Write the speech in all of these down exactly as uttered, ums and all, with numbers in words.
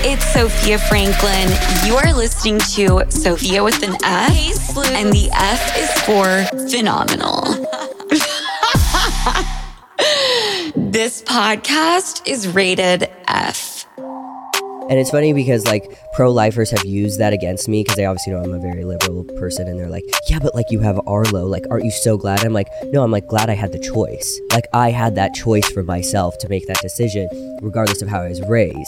It's Sophia Franklin. You are listening to Sophia with an F, and the F is for phenomenal. This podcast is rated F. And it's funny because like pro-lifers have used that against me because they obviously know I'm a very liberal person, and they're like, yeah, but like you have Arlo, like aren't you so glad? I'm like, no, I'm like glad I had the choice. Like I had that choice for myself to make that decision regardless of how I was raised.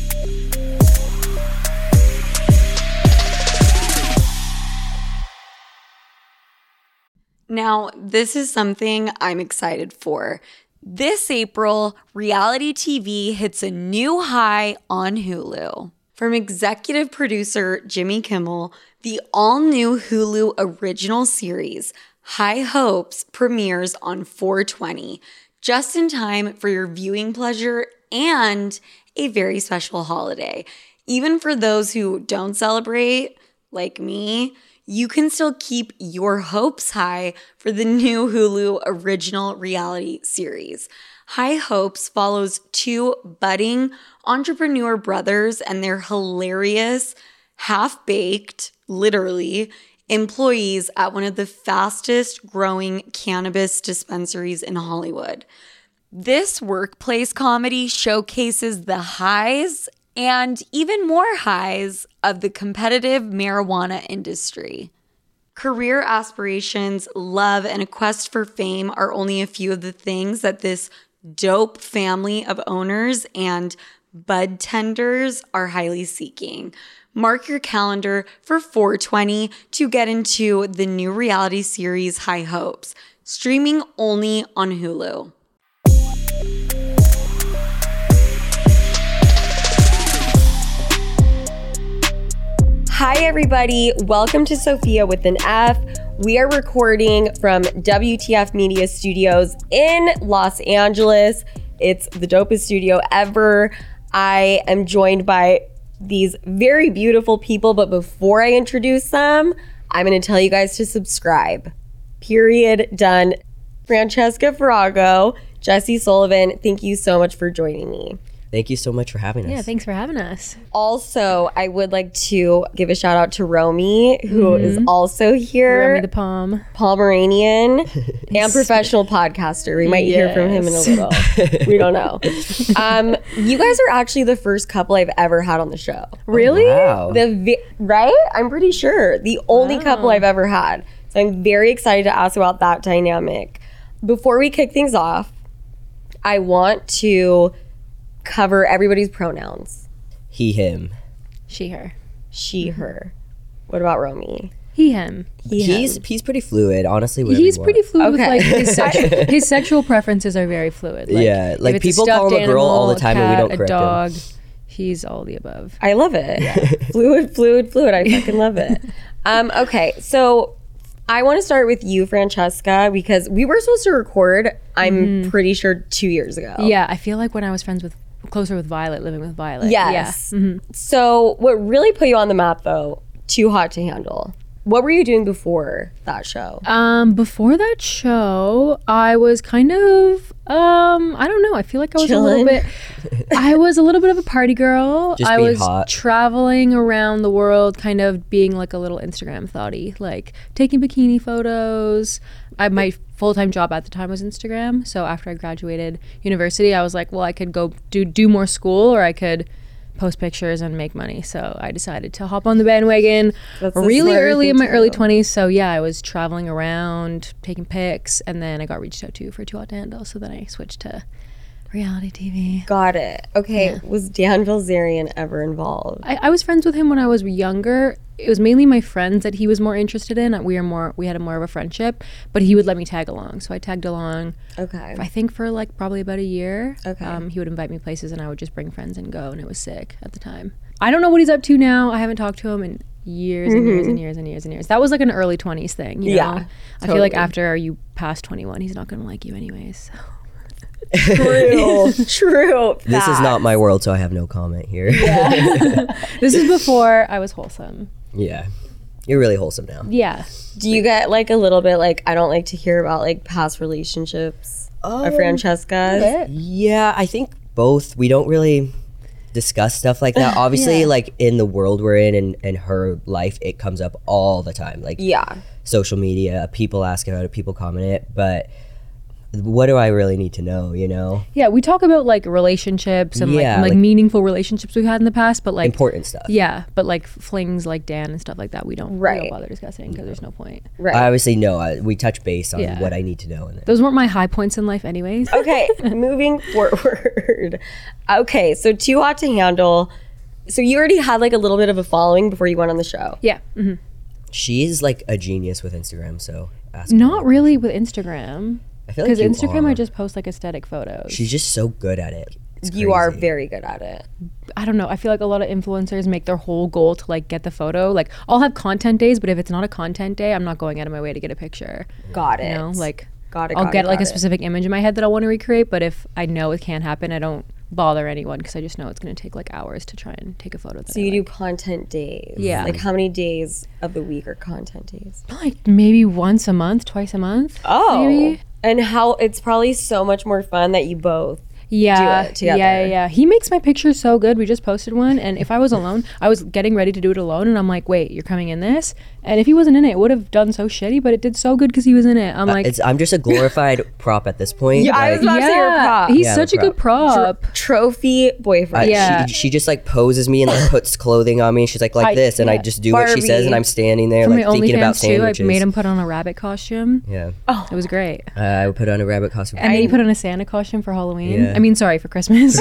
Now, this is something I'm excited for. This April, reality T V hits a new high on Hulu. From executive producer Jimmy Kimmel, the all-new Hulu original series, High Hopes, premieres on four twenty, just in time for your viewing pleasure and a very special holiday. Even for those who don't celebrate, like me, you can still keep your hopes high for the new Hulu original reality series. High Hopes follows two budding entrepreneur brothers and their hilarious, half-baked, literally, employees at one of the fastest growing cannabis dispensaries in Hollywood. This workplace comedy showcases the highs and even more highs of the competitive marijuana industry. Career aspirations, love, and a quest for fame are only a few of the things that this dope family of owners and bud tenders are highly seeking. Mark your calendar for four twenty to get into the new reality series High Hopes, streaming only on Hulu. Hi, everybody. Welcome to Sophia with an F. We are recording from W T F Media Studios in Los Angeles. It's the dopest studio ever. I am joined by these very beautiful people, but before I introduce them, I'm going to tell you guys to subscribe. Period. Done. Francesca Farago, Jesse Sullivan, thank you so much for joining me. Thank you so much for having us. Yeah, thanks for having us. Also, I would like to give a shout out to Romy, who mm-hmm. is also here. Romy the Palm. Pomeranian and professional podcaster. We might yes. hear from him in a little. We don't know. Um, you guys are actually the first couple I've ever had on the show. Really? Oh, wow. The vi- right? I'm pretty sure. The only wow. couple I've ever had. So I'm very excited to ask about that dynamic. Before we kick things off, I want to cover everybody's pronouns. He, him. She, her. She, her. What about Romy? He, him. He, he's him. He's pretty fluid, honestly. He's pretty fluid okay. with like his, sex- his sexual preferences are very fluid. Like, yeah, like people call him a girl animal, all the time, cat, and we don't correct a dog. him. He's all the above. I love it. Yeah. fluid, fluid, fluid. I fucking love it. Um, okay, so I want to start with you, Francesca, because we were supposed to record, I'm mm. pretty sure, two years ago. Yeah, I feel like when I was friends with closer with Violet, living with Violet. Yes. Yeah. Mm-hmm. So what really put you on the map, though, Too Hot to Handle. What were you doing before that show? Um, before that show, I was kind of, um, I don't know. I feel like I was Chillin'. a little bit, I was a little bit of a party girl. Just I being was hot. traveling around the world, kind of being like a little Instagram thotty, like taking bikini photos. I, my full-time job at the time was Instagram. So after I graduated university, I was like, well, I could go do, do more school, or I could post pictures and make money. So I decided to hop on the bandwagon That's really early in my do. early twenties. So yeah, I was traveling around, taking pics, and then I got reached out to for Too Hot to Handle. So then I switched to reality T V. Got it. Okay, Yeah. Was Dan Bilzerian ever involved? I, I was friends with him when I was younger. It was mainly my friends that he was more interested in. We were more, we had a more of a friendship, but he would let me tag along. So I tagged along. Okay. I think for like probably about a year. Okay. Um, he would invite me places and I would just bring friends and go, and it was sick at the time. I don't know what he's up to now. I haven't talked to him in years and mm-hmm. years and years and years and years. That was like an early twenties thing, you know? Yeah, I totally. feel like after you pass twenty-one, he's not going to like you anyways. So. True. True. This Facts. is not my world, so I have no comment here. Yeah. This is before I was wholesome. Yeah. You're really wholesome now. Yeah. Do you get like a little bit like, I don't like to hear about like past relationships Oh, of Francesca's? Yeah, I think both. We don't really, discuss stuff like that. Obviously, Yeah. like in the world we're in and, and her life, it comes up all the time. Like Yeah. social media, people ask about it, people comment it, but what do I really need to know, you know? Yeah, we talk about like relationships and Yeah, like, like like- meaningful relationships we've had in the past, but like Important stuff. yeah, but like flings like Dan and stuff like that, we don't, we Right. don't bother discussing because there's no point. Right. I obviously know. I, we touch base on Yeah. what I need to know. And Those weren't my high points in life, anyways. Okay, moving forward. Okay, so Too Hot to Handle. So you already had like a little bit of a following before you went on the show. Yeah, hmm she's like a genius with Instagram, so ask her. not really with Instagram I feel like because you Instagram are. I just post like aesthetic photos. She's just so good at it. It's You are crazy. very good at it. I don't know. I feel like a lot of influencers make their whole goal to like get the photo. Like I'll have content days, but if it's not a content day, I'm not going out of my way to get a picture. Got it. You know, like got it. I'll got get it, like got a it. specific image in my head that I want to recreate, but if I know it can't happen, I don't bother anyone because I just know it's going to take like hours to try and take a photo. That So I you like. do content days. Yeah. Like how many days of the week are content days? like maybe once a month, twice a month. Oh. maybe. And how it's probably so much more fun that you both Yeah, do it together. yeah, yeah. He makes my pictures so good. We just posted one, and if I was alone, I was getting ready to do it alone, and I'm like, "Wait, you're coming in this?" And if he wasn't in it, it would have done so shitty, but it did so good because he was in it. I'm Uh, like, it's, I'm just a glorified prop at this point. Yeah, I like, was about to say you're a prop. he's Yeah, such I'm a a good prop. trophy I- boyfriend. Yeah. she, she just like poses me and like puts clothing on me. She's like like I- this, and I yeah. just do what she says, Barbie. and I'm standing there For like my thinking about OnlyFans too, I sandwiches. made him put on a rabbit costume. Yeah, It was great. uh, I would put on a rabbit costume. And then he put on a Santa costume for Halloween. Yeah. I mean, sorry, for Christmas.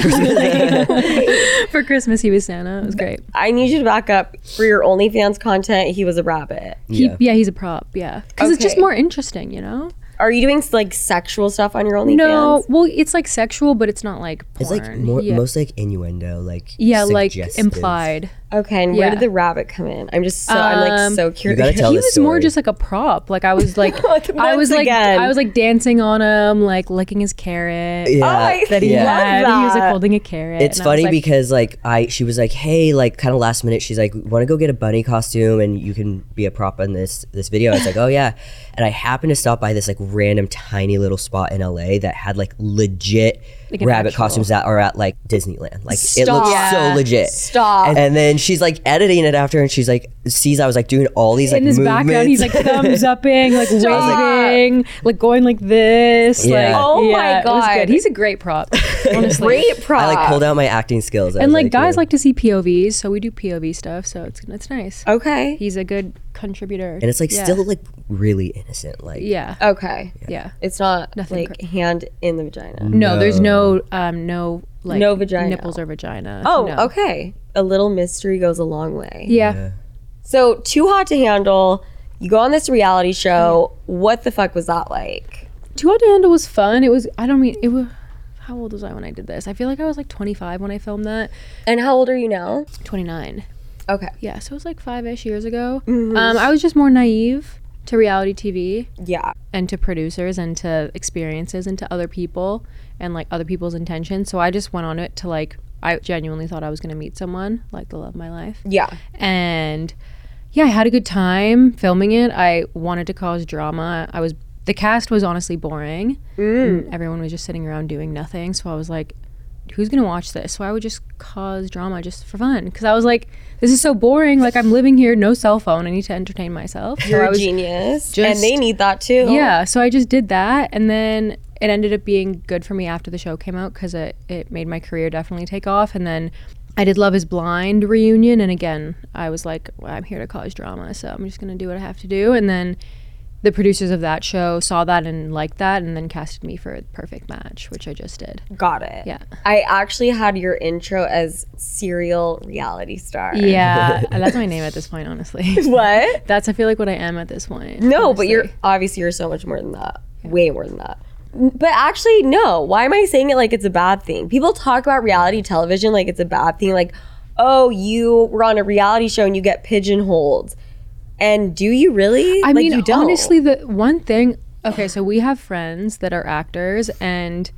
For Christmas, he was Santa. It was great. I need you to back up for your OnlyFans content. He was a rabbit. He, Yeah. yeah, he's a prop. Yeah, because it's just Okay. more interesting, you know. Are you doing like sexual stuff on your OnlyFans? No, well, it's like sexual, but it's not like porn. It's like more, yeah. most like innuendo, like yeah, like suggestive. implied. Okay, and where Yeah. did the rabbit come in? I'm just so I'm like Um, so curious. gotta tell He this was more story. just like a prop. Like I was like, Once I was like, again. I was like dancing on him, like licking his carrot. Yeah, Oh, I That he love had. He was like that. holding a carrot. It's and I was funny like, because like I she was like, hey, like kind of last minute, she's like, want to go get a bunny costume and you can be a prop in this this video. I was like, oh yeah. And I happened to stop by this like random tiny little spot in L A that had like legit Like an rabbit actual- costumes that are at like Disneyland. Like it Stop. looks Yeah. so legit. Stop. And, and then she's like editing it after, and she's like sees I was like doing all these like in his movements. background, he's like thumbs upping, like Stop. waving, like going like this. Yeah. Like, Oh my yeah, it was God. good. He's a great prop, honestly. Great prop. I like pulled out my acting skills. I And was like guys yeah. like to see P O Vs, so we do P O V stuff. So it's it's nice. Okay. He's a good contributor, and it's like Yeah. still like really innocent. Like yeah, Okay. yeah. It's not Nothing like hand in the vagina. No, there's no um no like No vagina. nipples or vagina. Oh, No. okay. A little mystery goes a long way. Yeah. Yeah. So, Too Hot to Handle, you go on this reality show. What the fuck was that like? Too Hot to Handle was fun. It was. I don't mean it was. How old was I when I did this? I feel like I was like twenty-five when I filmed that. And how old are you now? twenty-nine. Okay. Yeah, so it was like five-ish years ago. Mm-hmm. Um, I was just more naive to reality T V Yeah. and to producers and to experiences and to other people and like other people's intentions. So I just went on it to like, I genuinely thought I was going to meet someone, like the love of my life. Yeah. And yeah, I had a good time filming it. I wanted to cause drama. I was, the cast was honestly boring. Mm. And everyone was just sitting around doing nothing. So I was like, who's gonna watch this? So I would just cause drama just for fun, because I was like, this is so boring. Like, I'm living here, no cell phone. I need to entertain myself. So You're I a was, genius. just- and they need that too. yeah. So I just did that, and then it ended up being good for me after the show came out, because it it made my career definitely take off. And then I did Love Is Blind reunion, and again, I was like, well, I'm here to cause drama, so I'm just gonna do what I have to do. And then the producers of that show saw that and liked that, and then casted me for Perfect Match, which I just did. Got it. Yeah. I actually had your intro as serial reality star. Yeah, that's my name at this point, honestly. What? That's, I feel like, what I am at this point. No, but honestly. you're obviously you're so much more than that. Way more than that. But actually, no. Why am I saying it like it's a bad thing? People talk about reality television like it's a bad thing. Like, oh, you were on a reality show and you get pigeonholed. And do you really? I Like, mean, you don't. honestly, the one thing, okay, so we have friends that are actors, and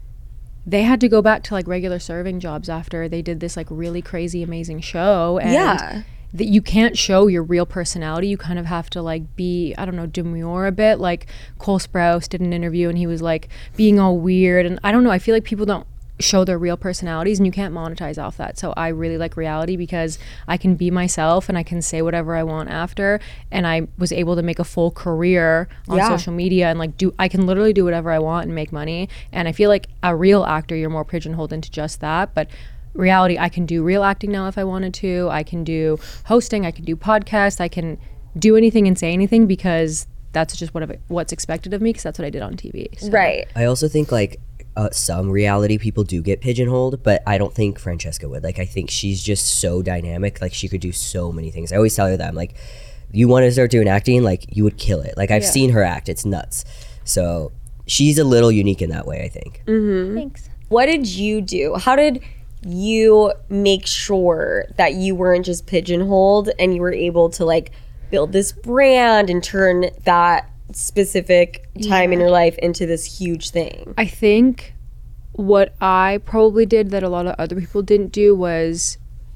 they had to go back to like regular serving jobs after they did this like really crazy, amazing show. And Yeah. that you can't show your real personality. You kind of have to like be, I don't know, demure a bit. Like Cole Sprouse did an interview and he was like being all weird. And I don't know, I feel like people don't show their real personalities, and you can't monetize off that. So I really like reality because I can be myself and I can say whatever I want after, and I was able to make a full career on Yeah. social media and like do I can literally do whatever I want and make money. And I feel like a real actor, you're more pigeonholed into just that, but reality, I can do real acting now if I wanted to. I can do hosting, I can do podcasts, I can do anything and say anything because that's just what what's expected of me, because that's what I did on T V. So. Right. I also think like uh, some reality people do get pigeonholed, but I don't think Francesca would. Like, I think she's just so dynamic. Like, she could do so many things. I always tell her that. I'm like, you want to start doing acting, like, you would kill it. Like, I've Yeah. seen her act. It's nuts. So she's a little unique in that way, I think. Mm-hmm. Thanks. What did you do? How did you make sure that you weren't just pigeonholed and you were able to like build this brand and turn that specific time in your life into this huge thing? I think what I probably did that a lot of other people didn't do was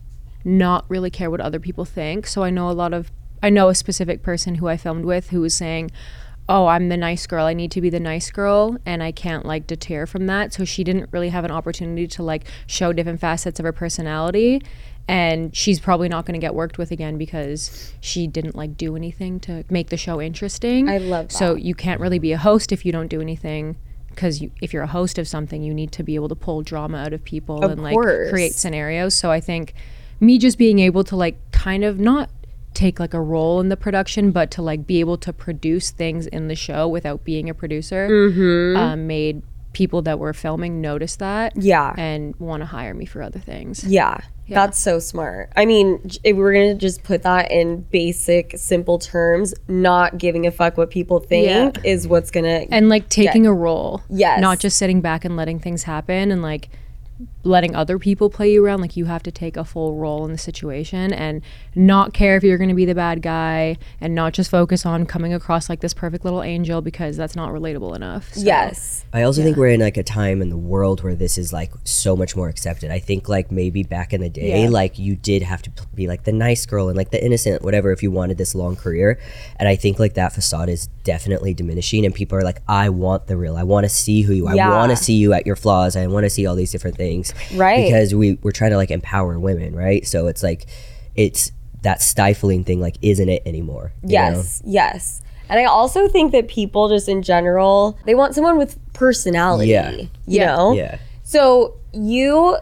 not really care what other people think. So I know a lot of, I know a specific person who I filmed with who was saying, oh, I'm the nice girl, I need to be the nice girl, and I can't like deter from that. So she didn't really have an opportunity to like show different facets of her personality, and she's probably not going to get worked with again because she didn't like do anything to make the show interesting. I love that. So you can't really be a host if you don't do anything, because you, if you're a host of something, you need to be able to pull drama out of people Of and like course. create scenarios. So I think me just being able to like kind of not take like a role in the production, but to like be able to produce things in the show without being a producer, Mm-hmm. um, made people that were filming notice that, Yeah. and want to hire me for other things. Yeah, that's so smart. I mean, j- if we were going to just put that in basic, simple terms, not giving a fuck what people think Yeah. is what's going to... And like taking a role, Yes. not just sitting back and letting things happen and like letting other people play you around. Like, you have to take a full role in the situation and not care if you're going to be the bad guy, and not just focus on coming across like this perfect little angel, because that's not relatable enough. So, Yes. I also think we're in like a time in the world where this is like so much more accepted. I think like maybe back in the day, Yeah. like you did have to p- be like the nice girl and like the innocent, whatever, if you wanted this long career. And I think like that facade is definitely diminishing, and people are like, I want the real. I want to see who you. Yeah. I want to see you at your flaws. I want to see all these different things. Right. Because we we're trying to like empower women, right? So it's like it's that stifling thing like isn't it anymore? you Yes, yes. And I also think that people just in general, they want someone with personality, Yeah. you Yeah. know? know? Yeah. So you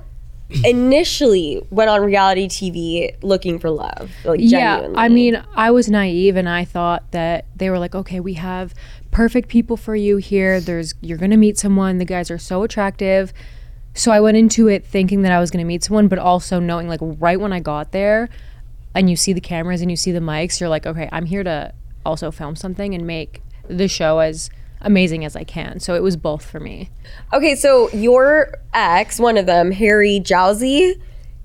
initially went on reality T V looking for love, like Yeah, genuinely. I mean, I was naive and I thought that they were like, okay, we have perfect people for you here. There's you're gonna meet someone. The guys are so attractive. So I went into it thinking that I was gonna meet someone, but also knowing like right when I got there, and you see the cameras and you see the mics, you're like, okay, I'm here to also film something and make the show as amazing as I can. So it was both for me. Okay, so your ex, one of them, Harry Jowsey,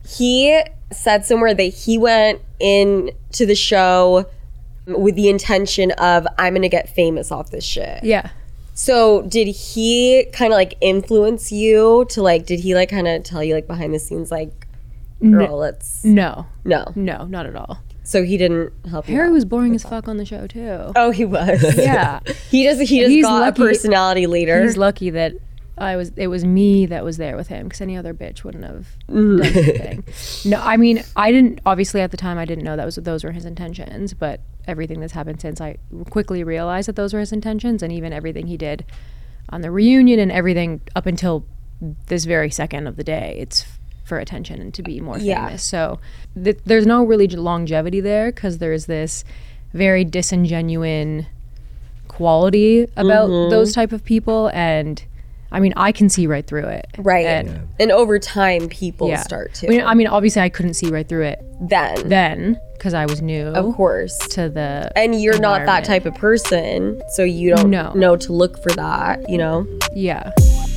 he said somewhere that he went in to the show with the intention of, I'm gonna get famous off this shit. Yeah. So did he kind of like influence you to like, did he like kind of tell you like behind the scenes like, girl, let's, No. no. No, not at all. So he didn't help you Harry out. was boring as fuck on the show too. Oh, he was. Yeah. He just, he just He's got lucky- a personality later. He's lucky that I was. It was me that was there with him, because any other bitch wouldn't have done anything. No, I mean, I didn't. Obviously, at the time, I didn't know that was those were his intentions. But everything that's happened since, I quickly realized that those were his intentions, and even everything he did on the reunion and everything up until this very second of the day, it's for attention and to be more Yeah. famous. So th- there's no really longevity there, because there's this very disingenuine quality about Mm-hmm. those type of people, and I mean, I can see right through it. Right. And And over time, people yeah. start to. I mean, I mean, obviously, I couldn't see right through it then. then because I was new Of course. to the. And you're not that environment. type of person, so you don't No. know to look for that, you know? Yeah.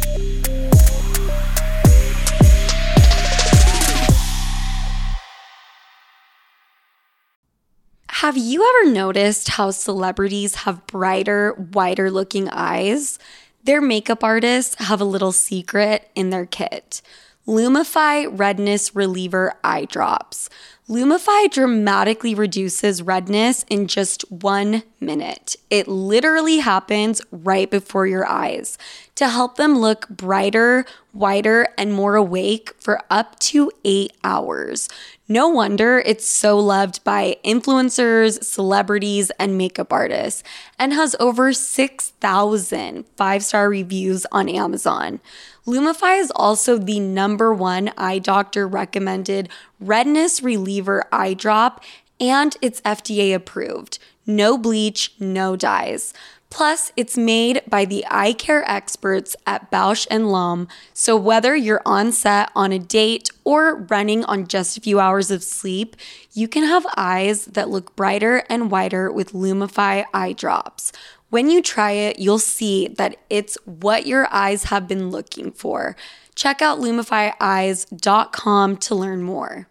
Have you ever noticed how celebrities have brighter, wider looking eyes? Their makeup artists have a little secret in their kit. Lumify Redness Reliever Eye Drops. Lumify dramatically reduces redness in just one minute. It literally happens right before your eyes to help them look brighter, whiter, and more awake for up to eight hours. No wonder it's so loved by influencers, celebrities, and makeup artists, and has over six thousand five-star reviews on Amazon. Lumify is also the number one eye doctor recommended redness reliever eye drop, and it's F D A approved. No bleach, no dyes. Plus, it's made by the eye care experts at Bausch and Lomb, so whether you're on set on a date or running on just a few hours of sleep, you can have eyes that look brighter and whiter with Lumify eye drops. When you try it, you'll see that it's what your eyes have been looking for. Check out lumify eyes dot com to learn more.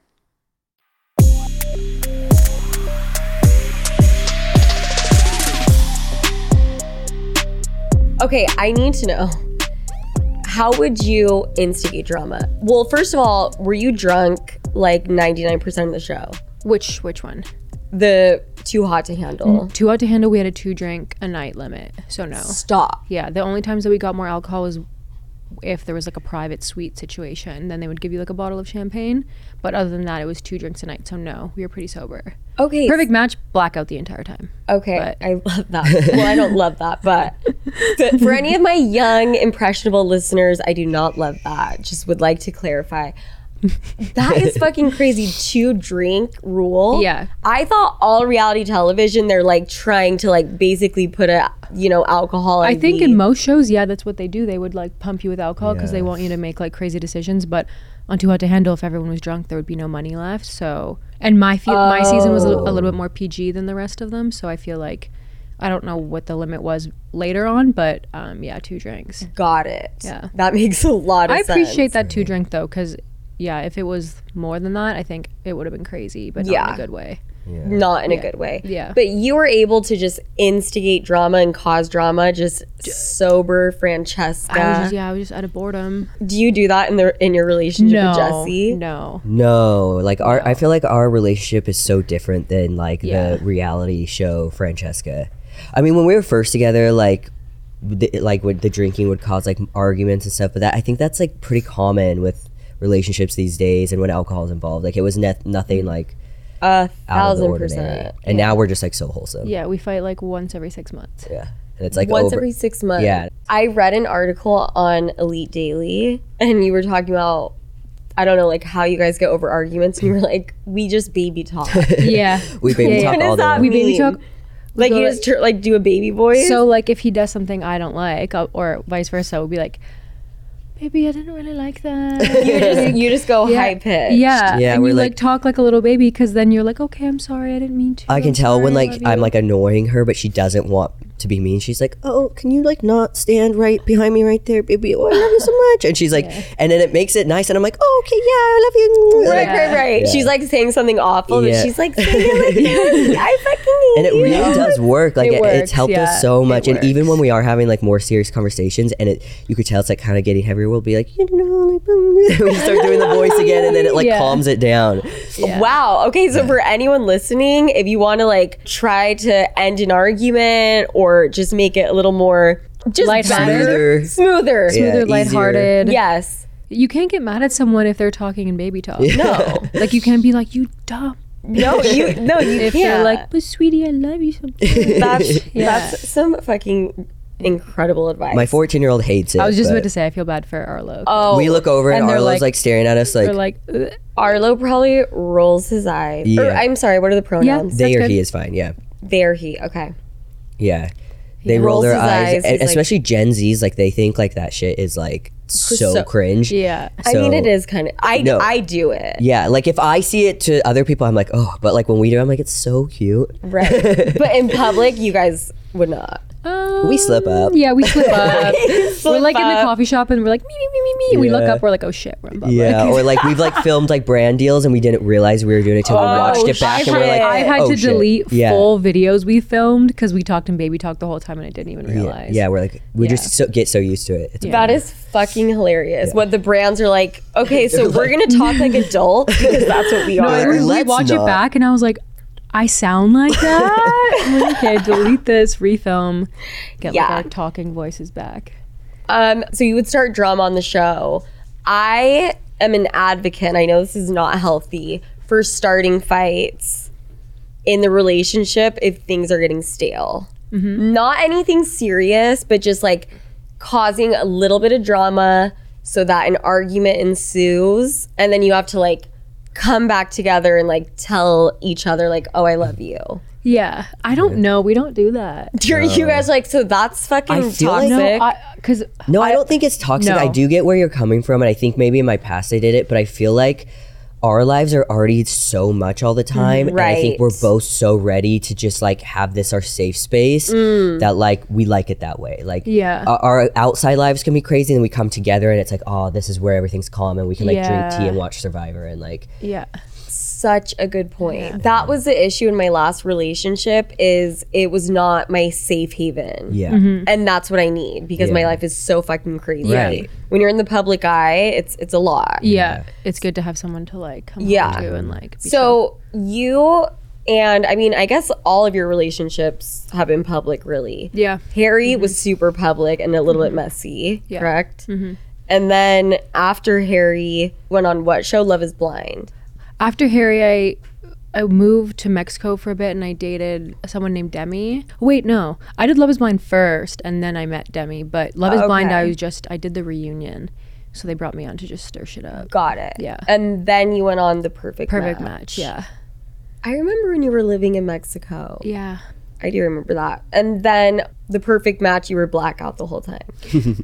Okay, I need to know, how would you instigate drama? Well, first of all, were you drunk like ninety-nine percent of the show? Which which one? The Too Hot to Handle. Too Hot to Handle, we had a two drink a night limit, so no. Stop. Yeah, the only times that we got more alcohol was if there was like a private suite situation, then they would give you like a bottle of champagne. But other than that, it was two drinks a night, so no, we were pretty sober. Okay. Perfect match, blackout the entire time. Okay, But- I love that. Well, I don't love that, but but for any of my young, impressionable listeners, I do not love that. Just would like to clarify. That is fucking crazy. Two drink rule. Yeah. I thought all reality television, they're like trying to like basically put a, you know, alcohol. I and think weed. in most shows, yeah, that's what they do. They would like pump you with alcohol because Yeah. they want you to make like crazy decisions. But on Too Hot to Handle, if everyone was drunk, there would be no money left. So, and my fe- my season was a, a little bit more P G than the rest of them. So I feel like, I don't know what the limit was later on, but um, yeah, two drinks. Got it. Yeah. That makes a lot of I sense. appreciate that two drink though, because yeah, if it was more than that, I think it would have been crazy, but not in Yeah. a good way. Not in a good way. Yeah. But you were able to just instigate drama and cause drama, just sober Francesca. I was just, yeah, I was just out of boredom. Do you do that in the in your relationship No, with Jesse? no. No, like our, I feel like our relationship is so different than like Yeah. the reality show Francesca. I mean, when we were first together, like, the, like when the drinking would cause like arguments and stuff, but that I think that's like pretty common with relationships these days, and when alcohol is involved, like it was ne- nothing like A out of the thousand ordinary. percent. And now we're just like so wholesome. Yeah, we fight like once every six months. Yeah, and it's like Once over. every six months. Yeah. I read an article on Elite Daily, and you were talking about, I don't know, like how you guys get over arguments, and you were like, we just baby talk. Yeah. we baby Yeah, talk What all does that day. We baby mean? talk. Like go you like- just tur- like do a baby voice. So like if he does something I don't like, I'll, or vice versa, we'll be like, baby, I didn't really like that. you just you just go Yeah. high pitched. Yeah, Yeah, and we're you like, like- talk like a little baby, because then you're like, okay, I'm sorry, I didn't mean to. I can I'm tell when sorry, I like love I'm you." like annoying her, but she doesn't want to be mean. She's like, "Oh, can you like not stand right behind me right there, baby? Oh, I love you so much." And she's like, and then it makes it nice, and I'm like, "Oh, okay, yeah, I love you." Right, Like, right, right. Yeah. She's like saying something awful, Yeah. but she's like saying it like, I fucking hate and it you. really does work. Like It it works, it's helped yeah, us so it much. And even works. when we are having like more serious conversations, and it you could tell it's like kind of getting heavier, we'll be like, you know, like, we start doing the voice again, and then it like Yeah. calms it down. Yeah. Wow. Okay, so for anyone listening, if you want to like try to end an argument or just make it a little more just Lighthearted. better, Smoother. smoother. Yeah, Smoother, easier. lighthearted. Yes. You can't get mad at someone if they're talking in baby talk. No. Like you can't be like, you dumb. No, you no, you If can't. they're like, but sweetie, I love you so much. that's Yeah. that's some fucking incredible advice. My fourteen year old hates it. I was just but about to say, I feel bad for Arlo. Oh, we look over and, And they're Arlo's like, like- staring at us like, They're like, "Ugh." Arlo probably rolls his eyes. Or, Yeah. I'm sorry, what are the pronouns? they that's or good. he is fine. Yeah. There he. Okay. Yeah. They roll rolls their his eyes, eyes, and he's like- especially Gen Zs, like they think like that shit is like so, So- cringe. yeah. I mean, So- it is kind of. I No. I do it. Yeah, like if I see it to other people, I'm like, oh, but like when we do, I'm like, it's so cute. Right. But in public, you guys would not. Um, We slip up. Yeah, we slip up. we're Slip like in the up. coffee shop and we're like, me, me, me, me, me. We look Yeah. up, we're like, oh shit, we're in public. Yeah, or like we've like filmed like brand deals and we didn't realize we were doing it till we Oh, watched it back I've and we're like, had- I've had oh, to shit. delete Yeah. full videos we filmed because we talked in baby talk the whole time and I didn't even Yeah, realize. yeah, we're like we Yeah. just so, get so used to it. It's Yeah. That is fucking hilarious. Yeah. What the brands are like, okay, so They're we're like- gonna talk like adults because that's what we No, are. and we, we Let's watch not. it back and I was like, I sound like that. I'm like, okay, delete this, refilm, get Yeah. like our talking voices back. Um, so you would start drama on the show. I am an advocate, and I know this is not healthy, for starting fights in the relationship if things are getting stale. Not anything serious, but just like causing a little bit of drama so that an argument ensues, and then you have to like come back together and like tell each other like, oh, I love you. Yeah, I don't know. We don't do that. You're, you guys are like, so that's fucking I feel toxic. like- No, because No, I, don't think it's toxic. no. I do get where you're coming from, and I think maybe in my past I did it, but I feel like our lives are already so much all the time, and I think Right. we're both so ready to just like have this our safe space that like we like it that way. Like, Yeah. our, our outside lives can be crazy, and we come together, and it's like, oh, this is where everything's calm, and we can like drink tea Yeah. and watch Survivor, and like, yeah, Such a good point. That was the issue in my last relationship is it was not my safe haven. yeah, Mm-hmm. And that's what I need because my Yeah. life is so fucking crazy. Right. When you're in the public eye, it's it's a lot. yeah. It's good to have someone to like come Yeah. home to and like. Be chill. So you and I mean, I guess all of your relationships have been public really. yeah, Harry was super public and a little bit messy, Yeah. correct? And then after Harry went on what show? Love is Blind. after Harry, I I moved to Mexico for a bit and I dated someone named Demi. Wait, no, I did Love Is Blind first and then I met Demi. But Love Is Blind, I Okay. was just I did the reunion, so they brought me on to just stir shit up. Got it. Yeah. And then you went on the perfect Perfect match, yeah, I remember when you were living in Mexico. yeah. I do remember that. And then the perfect match, you were blackout the whole time.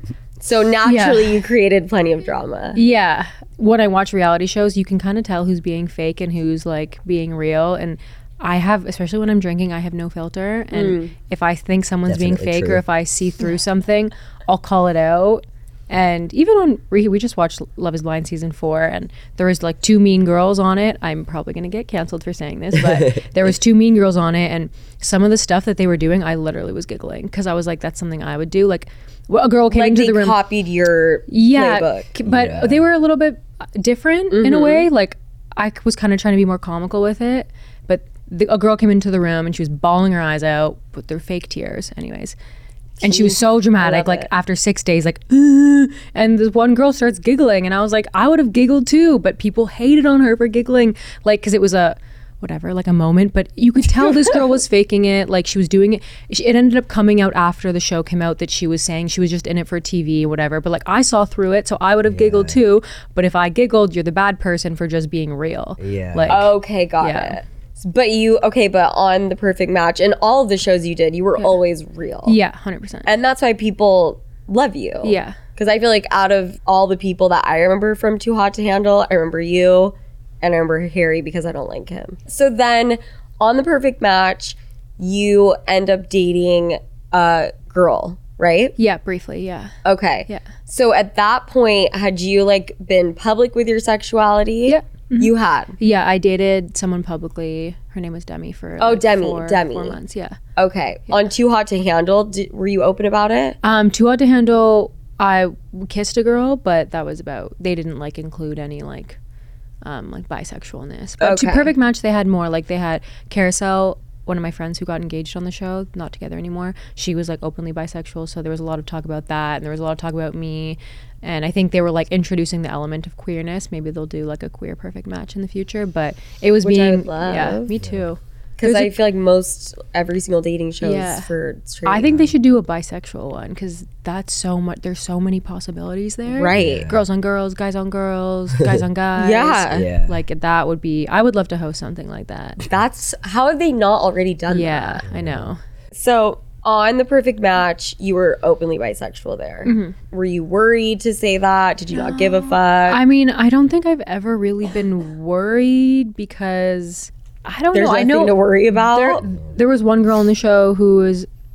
So naturally, Yeah. you created plenty of drama. Yeah. When I watch reality shows, you can kind of tell who's being fake and who's like being real. And I have, especially when I'm drinking, I have no filter. And if I think someone's being Definitely fake true. or if I see through something, I'll call it out. And even on, we, we just watched Love is Blind season four and there was like two mean girls on it. I'm probably going to get canceled for saying this, but there was two mean girls on it. And some of the stuff that they were doing, I literally was giggling because I was like, that's something I would do. Like, well, a girl came Like into they the room. copied your Yeah, playbook. k- but Yeah. they were a little bit different in Mm-hmm. a way. Like I c- was kind of trying to be more comical with it, but the, a girl came into the room and she was bawling her eyes out with their fake tears, anyways. And she was so dramatic. love Like it. after six days, like, "Ugh," and this one girl starts giggling, and I was like, I would have giggled too, but people hated on her for giggling, like because it was a whatever, like a moment. But you could tell this girl was faking it. Like she was doing it. She, it ended up coming out after the show came out that she was saying she was just in it for T V, whatever. But like I saw through it, so I would have giggled too. But if I giggled, you're the bad person for just being real. Yeah. Like Okay, got Yeah. it. But you, okay, but on the perfect match and all of the shows you did, you were always real. yeah, one hundred percent. And that's why people love you. Yeah. Because I feel like out of all the people that I remember from Too Hot to Handle, I remember you and I remember Harry because I don't like him. So then on the perfect match, you end up dating a girl, right? Yeah, briefly. Yeah. Okay. Yeah. So at that point, had you like been public with your sexuality? Yeah. You had. Yeah, I dated someone publicly. Her name was Demi for Oh, like, Demi, four, Demi. four months. Yeah. Okay. On Too Hot to Handle, did, were you open about it? Um, Too Hot to Handle, I kissed a girl, but that was about. They didn't like include any like, um, like bisexualness. But to Okay. Perfect Match, they had more. Like they had Carousel. One of my friends who got engaged on the show, not together anymore. She was like openly bisexual, so there was a lot of talk about that, and there was a lot of talk about me. And I think they were like introducing the element of queerness. Maybe they'll do like a queer Perfect Match in the future. But it was Which I being, would love. yeah, me too. Because There's I a- feel like most every single dating show Yeah. is for straight. I think they should do a bisexual one because that's so much. There's so many possibilities there. Right. Girls on girls, guys on girls, guys on guys. Yeah. Yeah. Like that would be. I would love to host something like that. That's how have they not already done Yeah, that? I know. So on the perfect match, you were openly bisexual there. Mm-hmm. Were you worried to say that? Did you not give a fuck? I mean, I don't think I've ever really been worried because I don't There's know. I nothing know to worry about. There, there was one girl on the show who was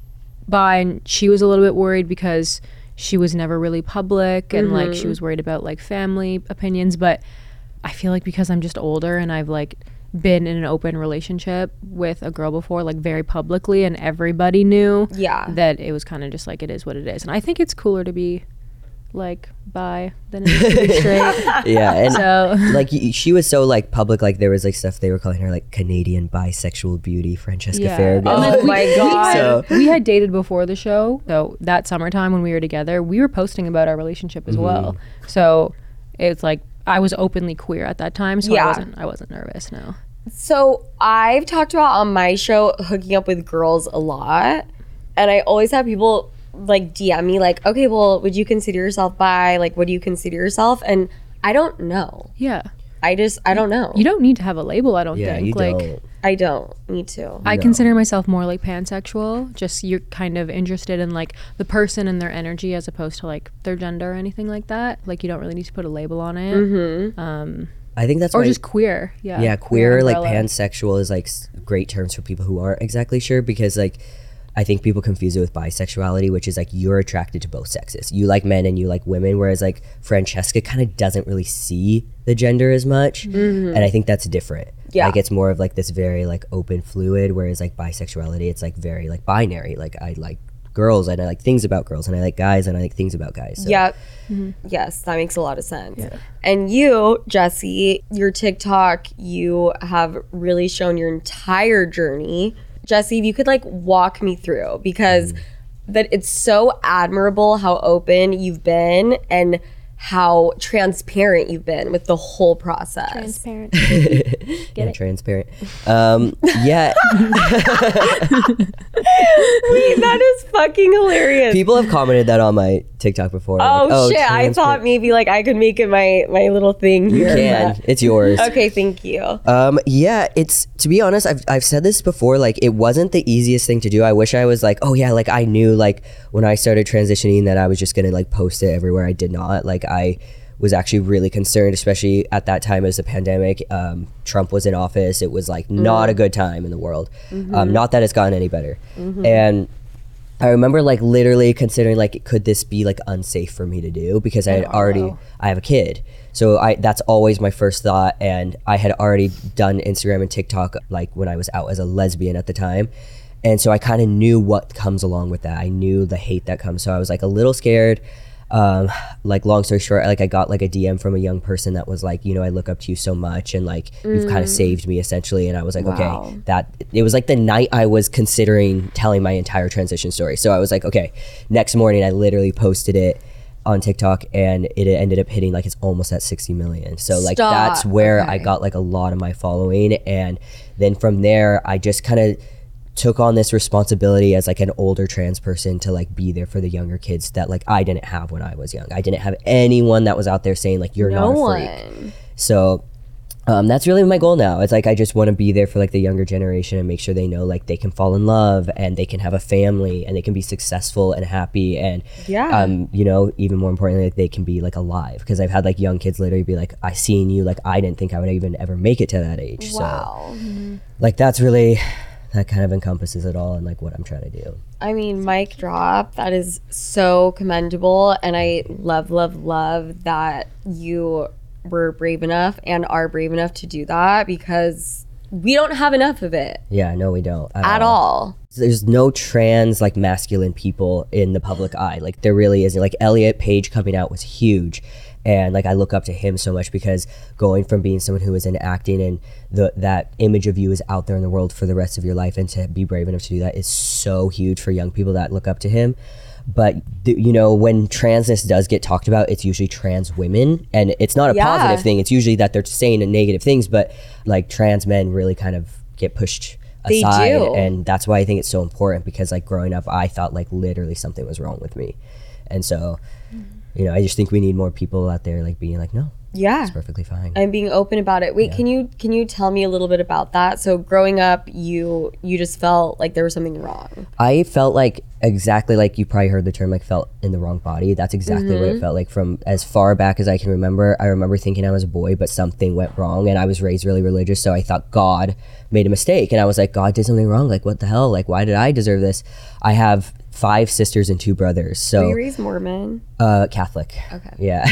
bi, and she was a little bit worried because she was never really public and mm-hmm. like she was worried about like family opinions. But I feel like because I'm just older and I've like been in an open relationship with a girl before, like very publicly, and everybody knew yeah. that it was kind of just like it is what it is. And I think it's cooler to be like bi than it is to be straight. Yeah, and so like she was so like public, like there was like stuff they were calling her like Canadian bisexual beauty Francesca yeah. Farragut. Oh like, my we, god. So, we had dated before the show, so that summertime when we were together, we were posting about our relationship as mm-hmm. well. So it's like I was openly queer at that time, so yeah. I wasn't I wasn't nervous. No. So I've talked about on my show hooking up with girls a lot, and I always have people like D M me like, okay, well, would you consider yourself bi? Like, what do you consider yourself? And I don't know. Yeah. I just, I don't know. You don't need to have a label, I don't yeah, think. You like, don't. I don't need to. I No. consider myself more like pansexual. Just you're kind of interested in like the person and their energy as opposed to like their gender or anything like that. Like you don't really need to put a label on it. Mm-hmm. Um, I think that's or why, just queer. Yeah. yeah, queer, like umbrella. pansexual is like s- great terms for people who aren't exactly sure, because like I think people confuse it with bisexuality, which is like you're attracted to both sexes. You like men and you like women, whereas like Francesca kind of doesn't really see the gender as much. Mm-hmm. And I think that's different. Yeah. Like it's more of like this very like open fluid, whereas like bisexuality, it's like very like binary. Like I like girls and I like things about girls, and I like guys and I like things about guys. So. Yep. Mm-hmm. Yes, that makes a lot of sense. Yeah. And you, Jessie, your TikTok, you have really shown your entire journey. Jessie, if you could like walk me through, because that it's so admirable how open you've been and how transparent you've been with the whole process. Transparent. yeah, it? transparent. Um, yeah. Wait, that is fucking hilarious. People have commented that on my TikTok before. Oh, like, shit, I transparent. thought maybe like I could make it my, my little thing You here. can. but- It's yours. Okay, thank you. Um, yeah, it's, to be honest, I've, I've said this before, like it wasn't the easiest thing to do. I wish I was like, oh yeah, like I knew like when I started transitioning that I was just gonna like post it everywhere. I did not. Like I was actually really concerned, especially at that time as the pandemic. Um, Trump was in office. It was like not a good time in the world. Mm-hmm. Um, not that it's gotten any better. Mm-hmm. And I remember like literally considering like, could this be like unsafe for me to do? Because I had Oh, already, wow. I have a kid. So I, that's always my first thought. And I had already done Instagram and TikTok like when I was out as a lesbian at the time. And so I kind of knew what comes along with that. I knew the hate that comes. So I was like a little scared. Um, like long story short, like I got like a D M from a young person that was like, you know, I look up to you so much and like you've kind of saved me essentially. And I was like, Wow. okay, that it was like the night I was considering telling my entire transition story. So I was like, okay, next morning I literally posted it on TikTok and it ended up hitting like it's almost at sixty million. So like Stop. that's where Okay. I got like a lot of my following. And then from there, I just kind of took on this responsibility as like an older trans person to like be there for the younger kids that like I didn't have when I was young. I didn't have anyone that was out there saying like you're No not a freak. one. So um, that's really my goal now. It's like I just want to be there for like the younger generation and make sure they know like they can fall in love and they can have a family and they can be successful and happy and Yeah. um you know, even more importantly, like they can be like alive, because I've had like young kids literally be like, I seen you, like I didn't think I would even ever make it to that age. Wow. So like that's really, that kind of encompasses it all and like what I'm trying to do. I mean, mic drop. That is so commendable. And I love, love, love that you were brave enough and are brave enough to do that, because we don't have enough of it Yeah, no, we don't at all. There's no trans like masculine people in the public eye. Like there really isn't. Like Elliot Page coming out was huge. And like I look up to him so much, because going from being someone who was in acting and the that image of you is out there in the world for the rest of your life, and to be brave enough to do that is so huge for young people that look up to him. But th- you know, when transness does get talked about, it's usually trans women, and it's not a Yeah. positive thing. It's usually that they're saying negative things, but like trans men really kind of get pushed They aside, do. and that's why I think it's so important, because like growing up I thought like literally something was wrong with me. And so you know, I just think we need more people out there like being like, no, Yeah. it's perfectly fine. And being open about it. Wait, Yeah. can you can you tell me a little bit about that? So growing up, you you just felt like there was something wrong. I felt like exactly like you probably heard the term like felt in the wrong body. That's exactly what it felt like from as far back as I can remember. I remember thinking I was a boy, but something went wrong, and I was raised really religious, so I thought God made a mistake, and I was like, God did something wrong. Like what the hell? Like why did I deserve this? I have five sisters and two brothers. Were So you raised Mormon? uh, Catholic. Okay. Yeah.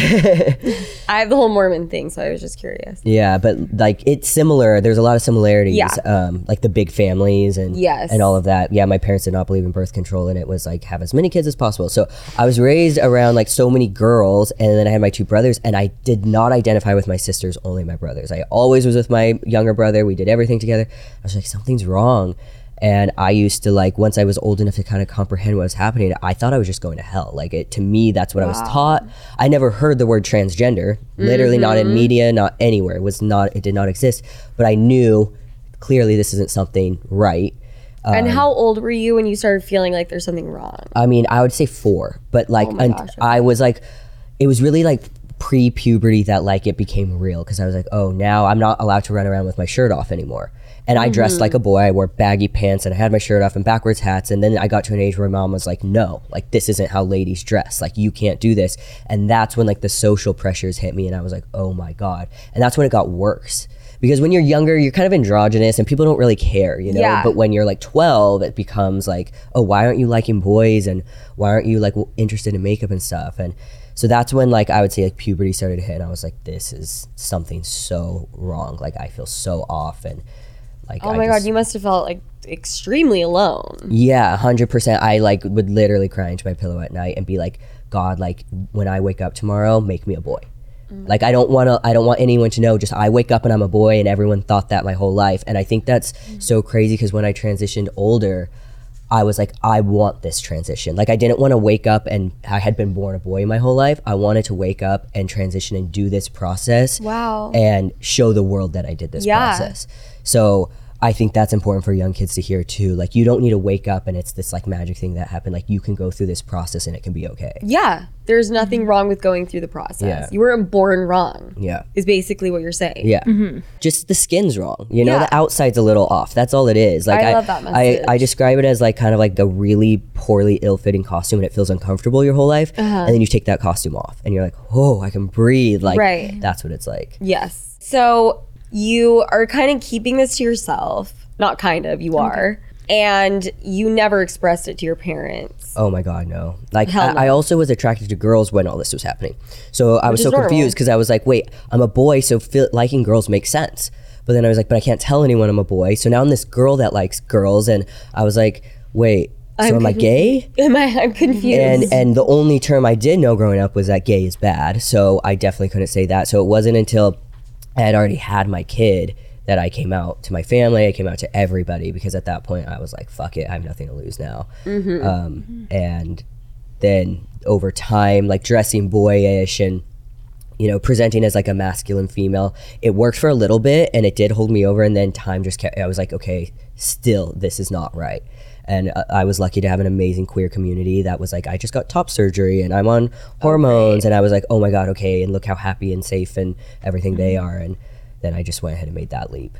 I have the whole Mormon thing, so I was just curious. Yeah, but like it's similar. There's a lot of similarities. Yeah. Um, like the big families and Yes. and all of that. Yeah, my parents did not believe in birth control, and it was like have as many kids as possible. So I was raised around like so many girls, and then I had my two brothers, and I did not identify with my sisters, only my brothers. I always was with my younger brother. We did everything together. I was like, something's wrong. And I used to like, once I was old enough to kind of comprehend what was happening, I thought I was just going to hell. Like it, to me, that's what I was taught. I never heard the word transgender, literally not in media, not anywhere. It was not, it did not exist. But I knew clearly this isn't something right. And how old were you when you started feeling like there's something wrong? I mean, I would say four, but like, Oh my un- gosh, okay. I was like, it was really like pre-puberty that like it became real. Cause I was like, oh, now I'm not allowed to run around with my shirt off anymore. And I dressed Mm-hmm. like a boy. I wore baggy pants and I had my shirt off and backwards hats. And then I got to an age where mom was like, no, like this isn't how ladies dress. Like you can't do this. And that's when like the social pressures hit me. And I was like, oh my God. And that's when it got worse. Because when you're younger, you're kind of androgynous and people don't really care, you know? Yeah. But when you're like twelve, it becomes like, oh, why aren't you liking boys? And why aren't you like w- interested in makeup and stuff? And so that's when like I would say like puberty started to hit. And I was like, this is something so wrong. Like I feel so off. And like, Oh I my just- God, you must have felt like extremely alone. Yeah, one hundred percent. I like would literally cry into my pillow at night and be like, God, like when I wake up tomorrow, make me a boy. Like I don't want to I don't want anyone to know, just I wake up and I'm a boy, and everyone thought that my whole life. And I think that's so crazy because when I transitioned older, I was like, I want this transition. Like I didn't want to wake up and I had been born a boy my whole life. I wanted to wake up and transition and do this process. Wow. And show the world that I did this Yeah. process. So I think that's important for young kids to hear too. Like you don't need to wake up and it's this like magic thing that happened. Like you can go through this process and it can be okay. Yeah, there's nothing wrong with going through the process. Yeah. You weren't born wrong, Yeah. is basically what you're saying. Yeah. Just the skin's wrong. You know, Yeah. the outside's a little off. That's all it is. Like I love that I, message. I describe it as like kind of like a really poorly ill-fitting costume and it feels uncomfortable your whole life. Uh-huh. And then you take that costume off and you're like, oh, I can breathe. Like Right. that's what it's like. Yes. So you are kind of keeping this to yourself. Not kind of, you are. And you never expressed it to your parents. Oh my God, no. Like Hell I, no. I also was attracted to girls when all this was happening. So I was is so normal. confused because I was like, wait, I'm a boy, so feel, liking girls makes sense. But then I was like, but I can't tell anyone I'm a boy. So now I'm this girl that likes girls, and I was like, wait, so I'm am I gay? Am I, I'm confused. And and the only term I did know growing up was that gay is bad. So I definitely couldn't say that. So it wasn't until I had already had my kid that I came out to my family. I came out to everybody because at that point I was like, fuck it, I have nothing to lose now. Mm-hmm. Um, and then over time, like dressing boyish and, you know, presenting as like a masculine female, it worked for a little bit and it did hold me over. And then time just kept, I was like, okay, still, this is not right. And uh, I was lucky to have an amazing queer community that was like, I just got top surgery and I'm on hormones. And I was like, oh my God, okay. And look how happy and safe and everything they are. And then I just went ahead and made that leap.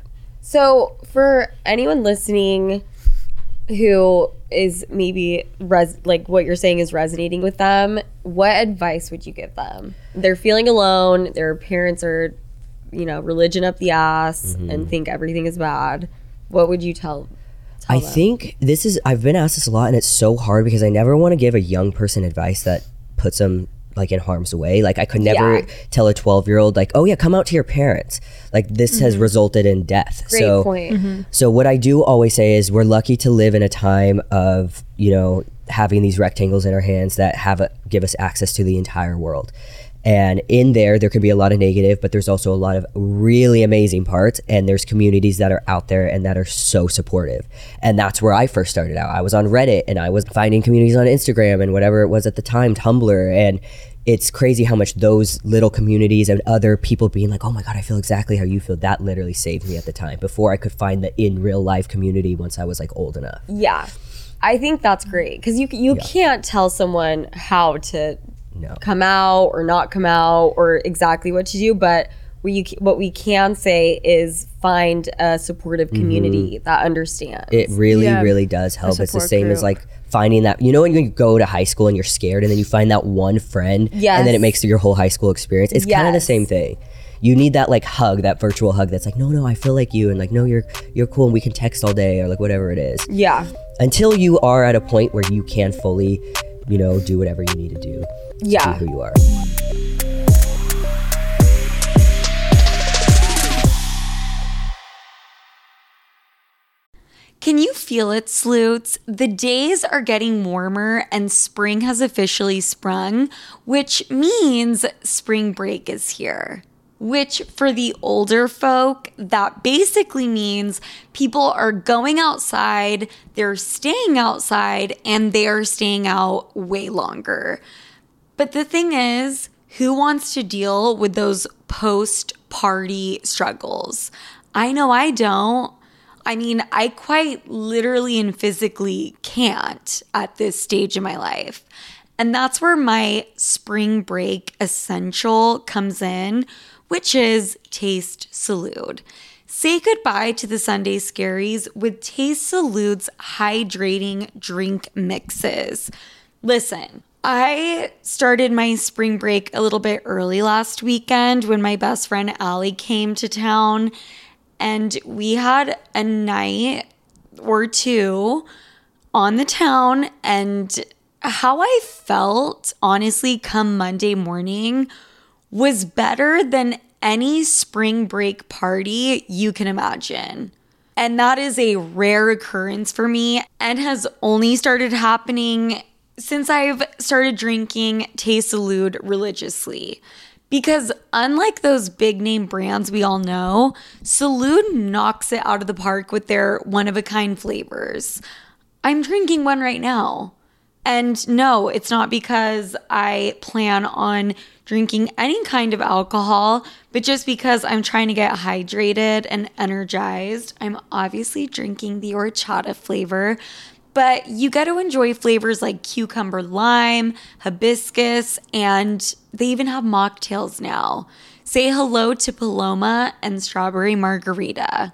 So for anyone listening who is maybe res- like what you're saying is resonating with them, what advice would you give them? They're feeling alone, their parents are, you know, religion up the ass Mm-hmm. and think everything is bad. What would you tell, tell I them? think this is, I've been asked this a lot and it's so hard because I never want to give a young person advice that puts them like in harm's way. Like I could never Yeah. tell a twelve year old like, oh yeah, come out to your parents. Like this has resulted in death. Great so, point. So what I do always say is we're lucky to live in a time of, you know, having these rectangles in our hands that have a, give us access to the entire world. And in there, there could be a lot of negative, but there's also a lot of really amazing parts. And there's communities that are out there and that are so supportive. And that's where I first started out. I was on Reddit and I was finding communities on Instagram and whatever it was at the time, Tumblr. And it's crazy how much those little communities and other people being like, oh my God, I feel exactly how you feel. That literally saved me at the time before I could find the in real life community once I was like old enough. Yeah. I think that's great because you you Yeah. can't tell someone how to No. come out or not come out or exactly what to do, but we what we can say is find a supportive community that understands. It really, Yeah. really does help. It's the support same as group. like finding that, you know, when you go to high school and you're scared and then you find that one friend Yes. and then it makes your whole high school experience. It's kind of the Yes. same thing. You need that like hug, that virtual hug that's like, no, no, I feel like you, and like, no, you're you're cool, and we can text all day, or like whatever it is. Yeah. Until you are at a point where you can fully, you know, do whatever you need to do. Yeah. To be who you are. Can you feel it, Sloots? The days are getting warmer and spring has officially sprung, which means spring break is here. Which for the older folk, that basically means people are going outside, they're staying outside, and they're staying out way longer. But the thing is, who wants to deal with those post-party struggles? I know I don't. I mean, I quite literally and physically can't at this stage in my life. And that's where my spring break essential comes in, which is Taste Salud. Say goodbye to the Sunday scaries with Taste Salud's hydrating drink mixes. Listen, I started my spring break a little bit early last weekend when my best friend Allie came to town. And we had a night or two on the town, and how I felt, honestly, come Monday morning was better than any spring break party you can imagine. And that is a rare occurrence for me and has only started happening since I've started drinking Taste Salud religiously. Because unlike those big name brands we all know, Salud knocks it out of the park with their one-of-a-kind flavors. I'm drinking one right now. And no, it's not because I plan on drinking any kind of alcohol, but just because I'm trying to get hydrated and energized. I'm obviously drinking the horchata flavor, but you get to enjoy flavors like cucumber lime, hibiscus, and they even have mocktails now. Say hello to Paloma and strawberry margarita.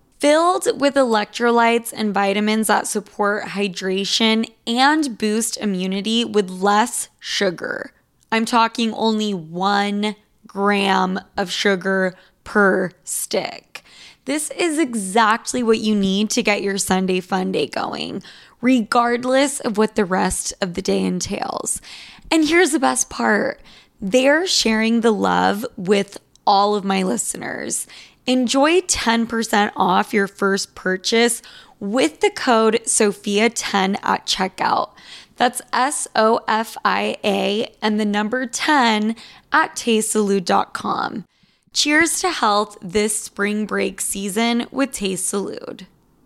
Filled with electrolytes and vitamins that support hydration and boost immunity with less sugar. I'm talking only one gram of sugar per stick. This is exactly what you need to get your Sunday fun day going, regardless of what the rest of the day entails. And here's the best part. They're sharing the love with all of my listeners. Enjoy ten percent off your first purchase with the code Sophia ten at checkout. That's S O F I A and the number ten at taste salud dot com. Cheers to health this spring break season with Taste Salud.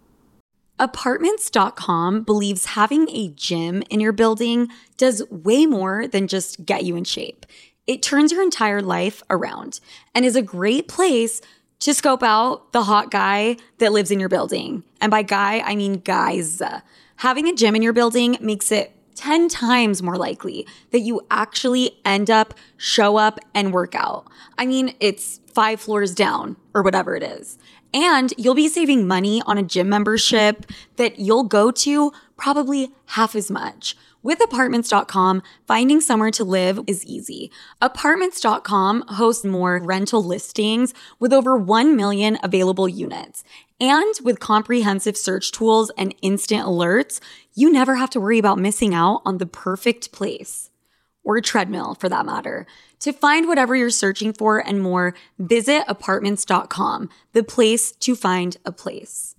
Apartments dot com believes having a gym in your building does way more than just get you in shape. It turns your entire life around and is a great place to scope out the hot guy that lives in your building. And by guy, I mean guys. Having a gym in your building makes it ten times more likely that you actually end up, show up, and work out. I mean, it's five floors down or whatever it is. And you'll be saving money on a gym membership that you'll go to probably half as much. With Apartments dot com, finding somewhere to live is easy. Apartments dot com hosts more rental listings with over one million available units. And with comprehensive search tools and instant alerts, you never have to worry about missing out on the perfect place. Or a treadmill, for that matter. To find whatever you're searching for and more, visit Apartments dot com, the place to find a place.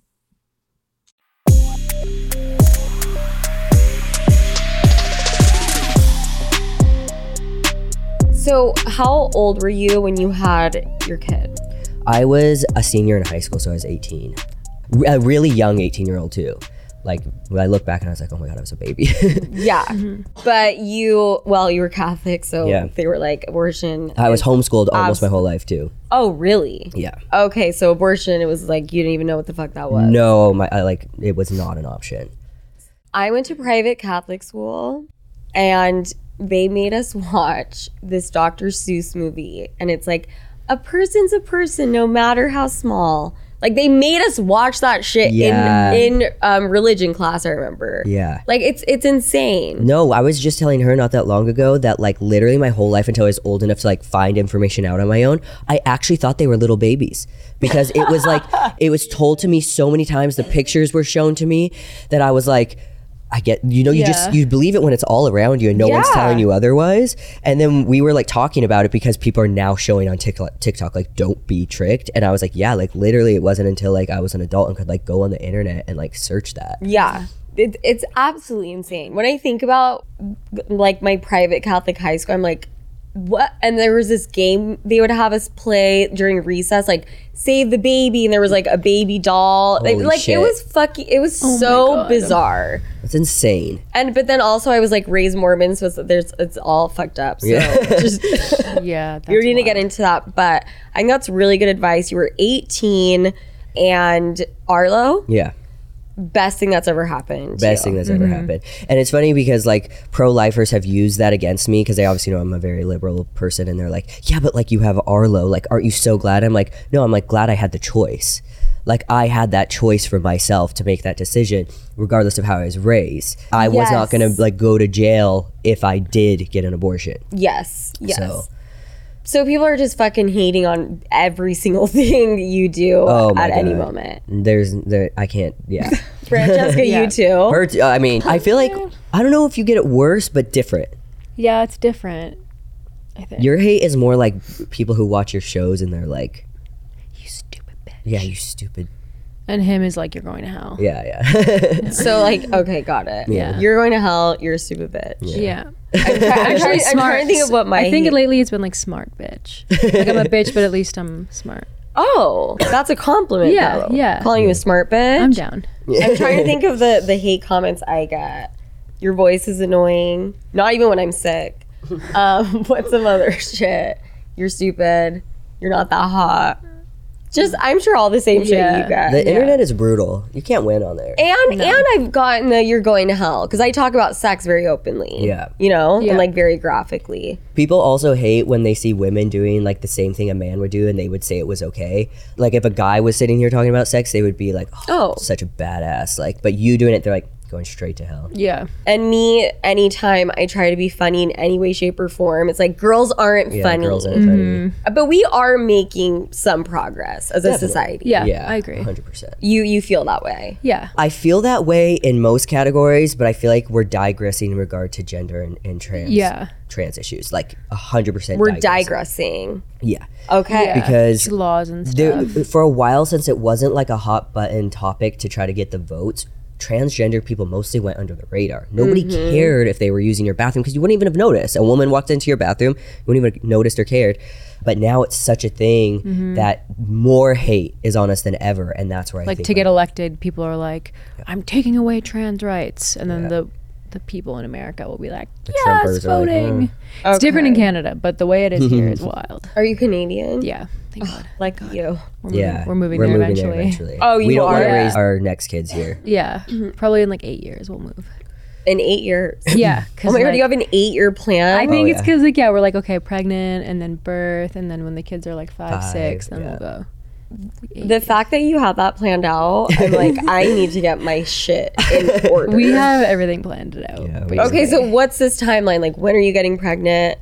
So how old were you when you had your kid? I was a senior in high school, so I was eighteen. A really young eighteen-year-old too. Like, when I look back and I was like, oh my God, I was a baby. Yeah. Mm-hmm. But you, well, you were Catholic, so yeah. They were like, abortion. I was homeschooled almost abs- my whole life too. Oh, really? Yeah. Okay, so abortion, it was like, you didn't even know what the fuck that was. No, my I, like it was not an option. I went to private Catholic school, and they made us watch this Doctor Seuss movie. And it's like, a person's a person, no matter how small. Like they made us watch that shit Yeah. in in um, religion class. I remember. Yeah. Like it's it's insane. No, I was just telling her not that long ago that like literally my whole life until I was old enough to like find information out on my own, I actually thought they were little babies because it was like it was told to me so many times. The pictures were shown to me that I was like, I get, you know, you Yeah. just, you believe it when it's all around you and no one's Yeah. telling you otherwise. And then we were like talking about it because people are now showing on TikTok, TikTok, like, don't be tricked. And I was like, yeah, like literally it wasn't until like I was an adult and could like go on the internet and like search that. Yeah. It, it's absolutely insane. When I think about like my private Catholic high school, I'm like, what? And there was this game they would have us play during recess, like Save the Baby, and there was like a baby doll. Like, Holy like shit. it was fucking, it was Oh my so God. bizarre. It's insane. And but then also I was like raised Mormon, so it's, there's it's all fucked up. So Yeah. just Yeah, that's we don't need to wild. get into that. But I think that's really good advice. You were eighteen, and Arlo, Yeah. best thing that's ever happened. to Best you. thing that's ever happened. And it's funny because like pro-lifers have used that against me because they obviously know I'm a very liberal person and they're like, yeah, but like you have Arlo, like aren't you so glad? I'm like, no, I'm like glad I had the choice. Like I had that choice for myself to make that decision regardless of how I was raised. I was not Yes. going to like go to jail if I did get an abortion. Yes. Yes. So- So, people are just fucking hating on every single thing you do Oh my at any God. moment. There's there I can't yeah. Francesca, Yeah. you too. Her t- I mean, I feel like I don't know if you get it worse but different. Yeah, it's different. I think. Your hate is more like people who watch your shows and they're like, you stupid bitch. yeah, you stupid. And him is like, you're going to hell. Yeah, yeah. So, like, okay, got it. Yeah. You're going to hell. You're a stupid bitch. Yeah. I'm, try- I'm, trying, I'm trying to think of what my I think hate- lately it's been like smart bitch. Like I'm a bitch, but at least I'm smart. Oh, that's a compliment. Yeah, though. yeah. Calling you a smart bitch. I'm down. I'm trying to think of the the hate comments I get. Your voice is annoying. Not even when I'm sick. Um, what's some other shit? You're stupid. You're not that hot. Just, I'm sure all the same shit Yeah. you get. The internet is brutal. You can't win on there. And and I've gotten the you're going to hell because I talk about sex very openly. Yeah. You know, Yeah. and like very graphically. People also hate when they see women doing like the same thing a man would do and they would say it was okay. Like if a guy was sitting here talking about sex, they would be like, oh, Oh. such a badass. Like, but you doing it, they're like going straight to hell. Yeah. And me, anytime I try to be funny in any way, shape, or form, it's like girls aren't Yeah, funny. girls aren't funny. But we are making some progress as a society. Yeah. Yeah, I agree. one hundred percent. You you feel that way. Yeah. I feel that way in most categories, but I feel like we're digressing in regard to gender and, and trans Yeah. trans issues. Like one hundred percent We're digressing. digressing. Yeah. Okay. Yeah. Because laws and stuff. There, for a while, since it wasn't like a hot button topic to try to get the votes, transgender people mostly went under the radar. Nobody Mm-hmm. cared if they were using your bathroom because you wouldn't even have noticed. A woman walked into your bathroom, you wouldn't even have noticed or cared. But now it's such a thing Mm-hmm. that more hate is on us than ever, and that's where I like think to get elected, people are like, I'm taking away trans rights. And then Yeah. the the people in America will be like, yes, Trumpers are like, voting. "Oh." It's different in Okay. Canada, but the way it is here is wild. Are you Canadian? Yeah. Thank God. Like you. We're yeah, moving, we're moving there eventually. Oh, you we don't are? want to Yeah. raise our next kids here. Yeah. Probably in like eight years we'll move. In eight years. Yeah. Oh my god, you have an eight year plan? I think Oh, it's yeah. because like yeah, we're like okay, pregnant and then birth, and then when the kids are like five, Five, six, then yeah. we'll go. the fact that you have that planned out, I'm like, I need to get my shit in order. We have everything planned out. Yeah, we- basically. Okay, so what's this timeline? Like, when are you getting pregnant?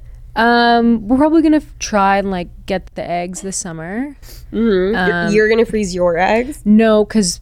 um, we're probably gonna f- try and like get the eggs this summer. You're- Um, You're gonna freeze your eggs? No, because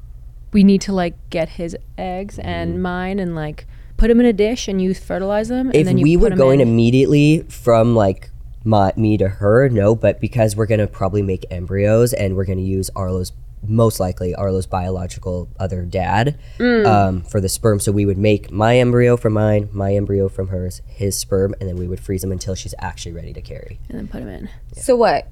we need to like get his eggs Mm-hmm. and mine and like put them in a dish and you fertilize them. And If then you we put were 'em going in. immediately from like my, me to her, no, but because we're gonna probably make embryos and we're gonna use Arlo's, most likely Arlo's biological other dad Mm. um, for the sperm. So we would make my embryo from mine, my embryo from hers, his sperm, and then we would freeze them until she's actually ready to carry. and then put them in. So what?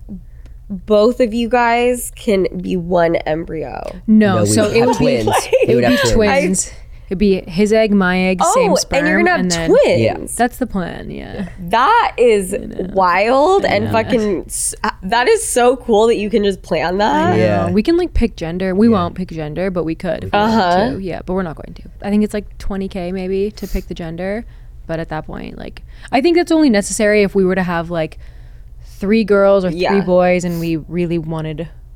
Both of you guys can be one embryo. No, No, we so would it have would be twins. it We would would be have twins. It'd be his egg, my egg, same Oh, sperm, and you're gonna have and then- twins. Yeah. That's the plan. Yeah. That is wild and fucking. s- That is so cool that you can just plan that. Yeah. Yeah. We can like pick gender. We won't pick gender, but we could if we Uh-huh. wanted to. Yeah, but we're not going to. I think it's like twenty K maybe to pick the gender. But at that point, like, I think that's only necessary if we were to have like three girls or three Yeah. boys and we really wanted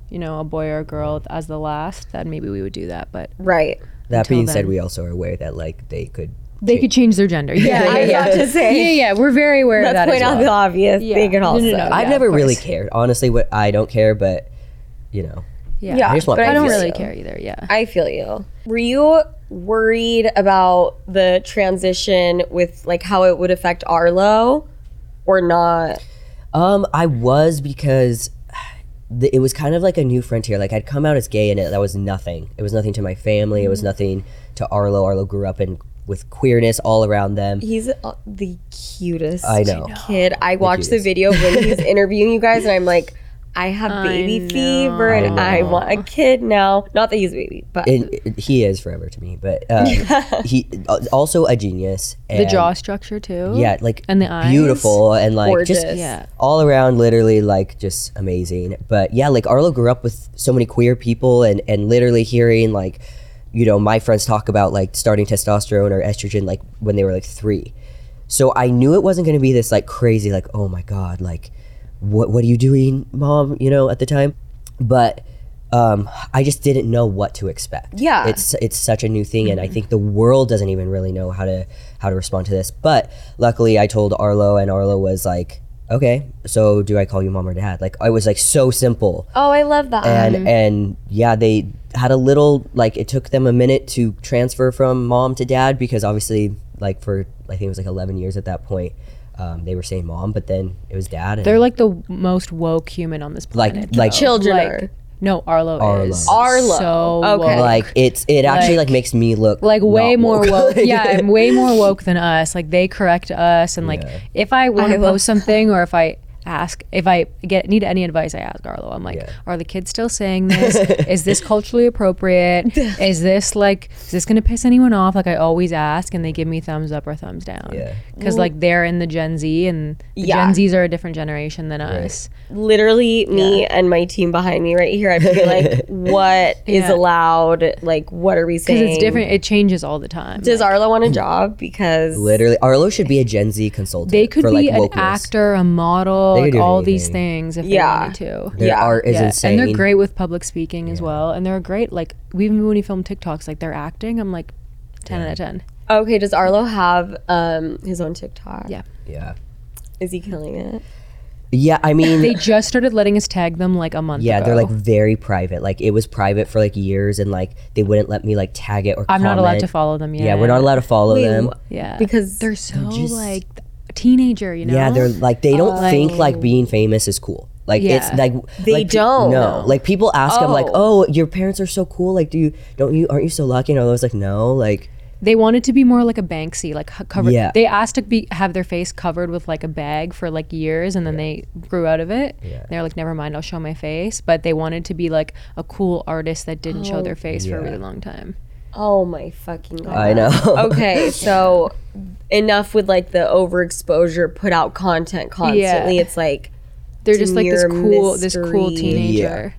you know, a boy or a girl as the last, then maybe we would do that. But Right. That Until being said, then. we also are aware that like they could. they change- could change their gender. Yeah, I was about to say. yeah, yeah. We're very aware of Let's that point as out well. the obvious. Yeah. They could No, no, also. no, I've yeah, never of really course. cared. Honestly, what I don't care, but you know. Yeah, Yeah, I just want but I don't feel really you. care either. Yeah. I feel you. Were you worried about the transition with like how it would affect Arlo or not? Um, I was because the, it was kind of like a new frontier. Like I'd come out as gay, and it, that was nothing. It was nothing to my family. It was nothing to Arlo. Arlo grew up in with queerness all around them. He's uh, the cutest I know. kid. I watched the cutest. video when he's interviewing you guys, and I'm like, I have baby know. fever, and I want a kid now. Not that he's a baby, but And it- he is forever to me, but um, he also a genius. The and jaw structure too. yeah, like And the eyes. beautiful and like just Gorgeous. Yeah. all around, literally like just amazing. But yeah, like Arlo grew up with so many queer people, and and literally hearing like, you know, my friends talk about like starting testosterone or estrogen like when they were like three. So I knew it wasn't going to be this like crazy like, oh my god, like what what are you doing, mom? You know, at the time, but. Um, I just didn't know what to expect. Yeah. it's it's such a new thing, and I think the world doesn't even really know how to how to respond to this. But luckily, I told Arlo, and Arlo was like, "Okay, so do I call you mom or dad?" Like I was like so simple, oh, I love that. and and yeah, they had a little like it took them a minute to transfer from mom to dad because obviously like for I think it was like eleven years at that point. Um, they were saying mom, but then it was dad. And They're like the most woke human on this like planet. like though. Children Like, are. no, Arlo, Arlo. is Arlo. so Okay. woke. like it's it actually like, Like- makes me look like way not more woke. Like- Yeah, I'm way more woke than us. Like they correct us, and like Yeah. if I want I to love post something or if I ask, if I get need any advice, I ask Arlo. I'm like, Yeah. are the kids still saying this? Is this culturally appropriate? Is this like, is this gonna piss anyone off? Like I always ask, and they give me thumbs up or thumbs down. Yeah. Because like they're in the Gen Z, and the Yeah. Gen Zs are a different generation than us. Literally me and my team behind me right here. I'd be like, what is Yeah. allowed? Like, what are we saying? Because it's different. It changes all the time. Does Like, Arlo want a job? Because Literally, Arlo should be a Gen Z consultant. they could for, be like, an wokeness. actor, a model, They could like do all these anything. things if Yeah. they wanted to. Their Yeah. art is Yeah, insane. and they're great with public speaking as well. And they're great, like even when you film TikToks, like they're acting. I'm like ten out of ten. okay, does Arlo have um his own TikTok? Yeah. Yeah, Is he killing it? yeah. I mean, They just started letting us tag them like a month yeah, ago. they're like very private. Like it was private for like years, and like they wouldn't let me like tag it or. I'm not allowed comment. to follow them yet. Yeah, we're not allowed to follow Wait, them. wh- Yeah, Because they're so just- like teenager, you know. Yeah, they're like they don't Oh. think like being famous is cool. Like it's Yeah. like They like, don't. No, like people ask them like, Oh. "Oh, your parents are so cool. Like, do you don't you aren't you so lucky?" And I was like, "No, like." They wanted to be more like a Banksy, like h- covered. Yeah. They asked to be have their face covered with like a bag for like years, and then they grew out of it. Yeah. They're like, never mind, I'll show my face. But they wanted to be like a cool artist that didn't show their face for a Yeah. really long time. oh my fucking god. I know. Okay, so enough with like the overexposure, put out content constantly. Yeah. It's like, They're just like this Demure cool, this cool mystery. teenager.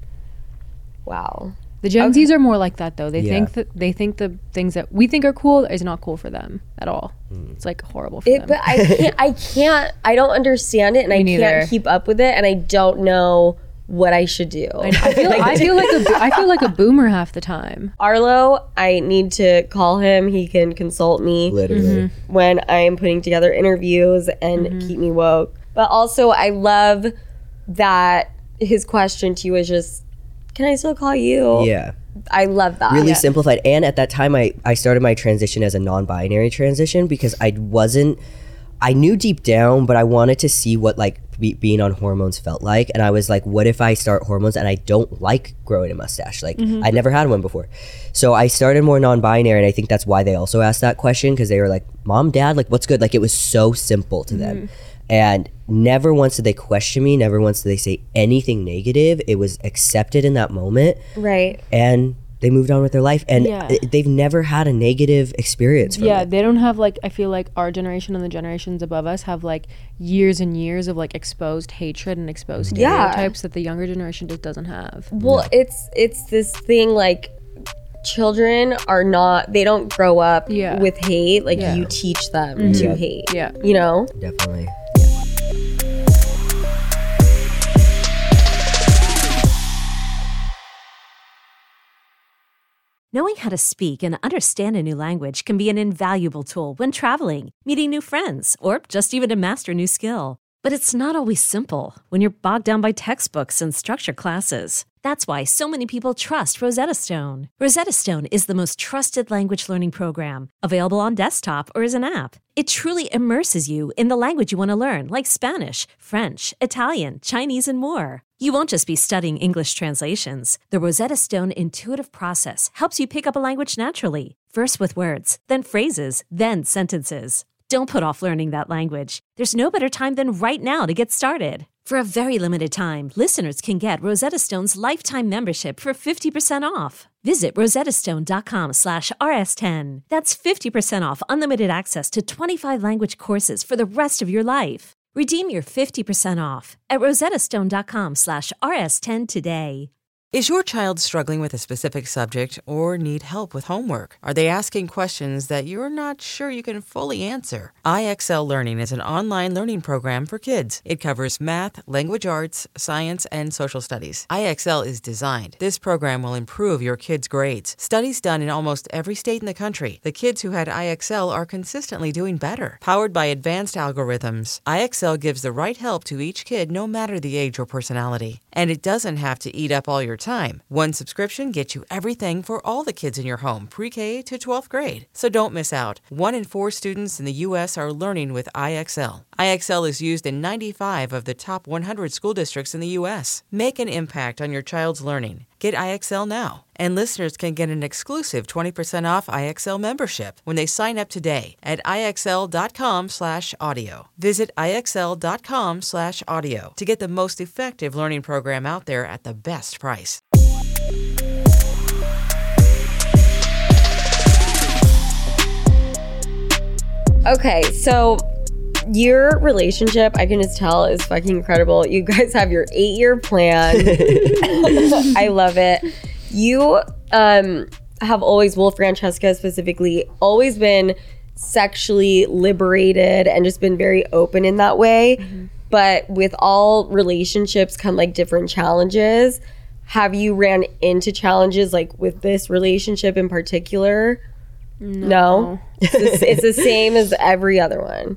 wow. The Gen Zs are more like that though. They Yeah. think that they think the things that we think are cool is not cool for them at all. Mm. It's like horrible for It, them. but I can't. I can't. I don't understand it, and I neither. can't keep up with it, and I don't know what I should do. I feel, I feel like a, bo- I feel like a boomer half the time. Arlo, I need to call him. He can consult me Literally. when I'm putting together interviews and Mm-hmm. keep me woke. But also, I love that his question to you is just, "Can I still call you?" Yeah. I love that. Really simplified. And at that time, I, I started my transition as a non-binary transition because I wasn't, I knew deep down, but I wanted to see what like be, being on hormones felt like. And I was like, what if I start hormones and I don't like growing a mustache? Like I never had one before. So I started more non-binary, and I think that's why they also asked that question, because they were like, mom, dad, like what's good? Like it was so simple to them. And never once did they question me. Never once did they say anything negative. It was accepted in that moment. Right. And they moved on with their life, and Yeah. i- they've never had a negative experience from Yeah, it. they don't have like, I feel like our generation and the generations above us have like years and years of like exposed hatred and exposed Yeah. stereotypes that the younger generation just doesn't have. Well, it's it's this thing like children are not. They don't grow up Yeah. with hate. Like Yeah. you teach them to hate. Yeah. You know. Definitely. Knowing how to speak and understand a new language can be an invaluable tool when traveling, meeting new friends, or just even to master a new skill. But it's not always simple when you're bogged down by textbooks and structured classes. That's why so many people trust Rosetta Stone. Rosetta Stone is the most trusted language learning program, available on desktop or as an app. It truly immerses you in the language you want to learn, like Spanish, French, Italian, Chinese, and more. You won't just be studying English translations. The Rosetta Stone intuitive process helps you pick up a language naturally, first with words, then phrases, then sentences. Don't put off learning that language. There's no better time than right now to get started. For a very limited time, listeners can get Rosetta Stone's lifetime membership for fifty percent off. Visit rosettastone.com slash rs10. That's fifty percent off unlimited access to twenty-five language courses for the rest of your life. Redeem your fifty percent off at rosettastone.com slash rs10 today. Is your child struggling with a specific subject or need help with homework? Are they asking questions that you're not sure you can fully answer? I X L Learning is an online learning program for kids. It covers math, language arts, science, and social studies. I X L is designed. This program will improve your kids' grades. Studies done in almost every state in the country. The kids who had I X L are consistently doing better. Powered by advanced algorithms, I X L gives the right help to each kid no matter the age or personality. And it doesn't have to eat up all your time. One subscription gets you everything for all the kids in your home, pre-K to twelfth grade. So don't miss out. One in four students in the U S are learning with I X L. I X L is used in ninety-five of the top one hundred school districts in the U S. Make an impact on your child's learning. Get I X L now. And listeners can get an exclusive twenty percent off I X L membership when they sign up today at IXL.com slash audio. Visit IXL.com slash audio to get the most effective learning program out there at the best price. Okay, so your relationship, I can just tell, is fucking incredible. You guys have your eight-year plan. I love it. You um, have always, well, Francesca specifically, always been sexually liberated and just been very open in that way. Mm-hmm. But with all relationships come like different challenges. Have you ran into challenges like with this relationship in particular? No. no? It's, the, it's the same as every other one.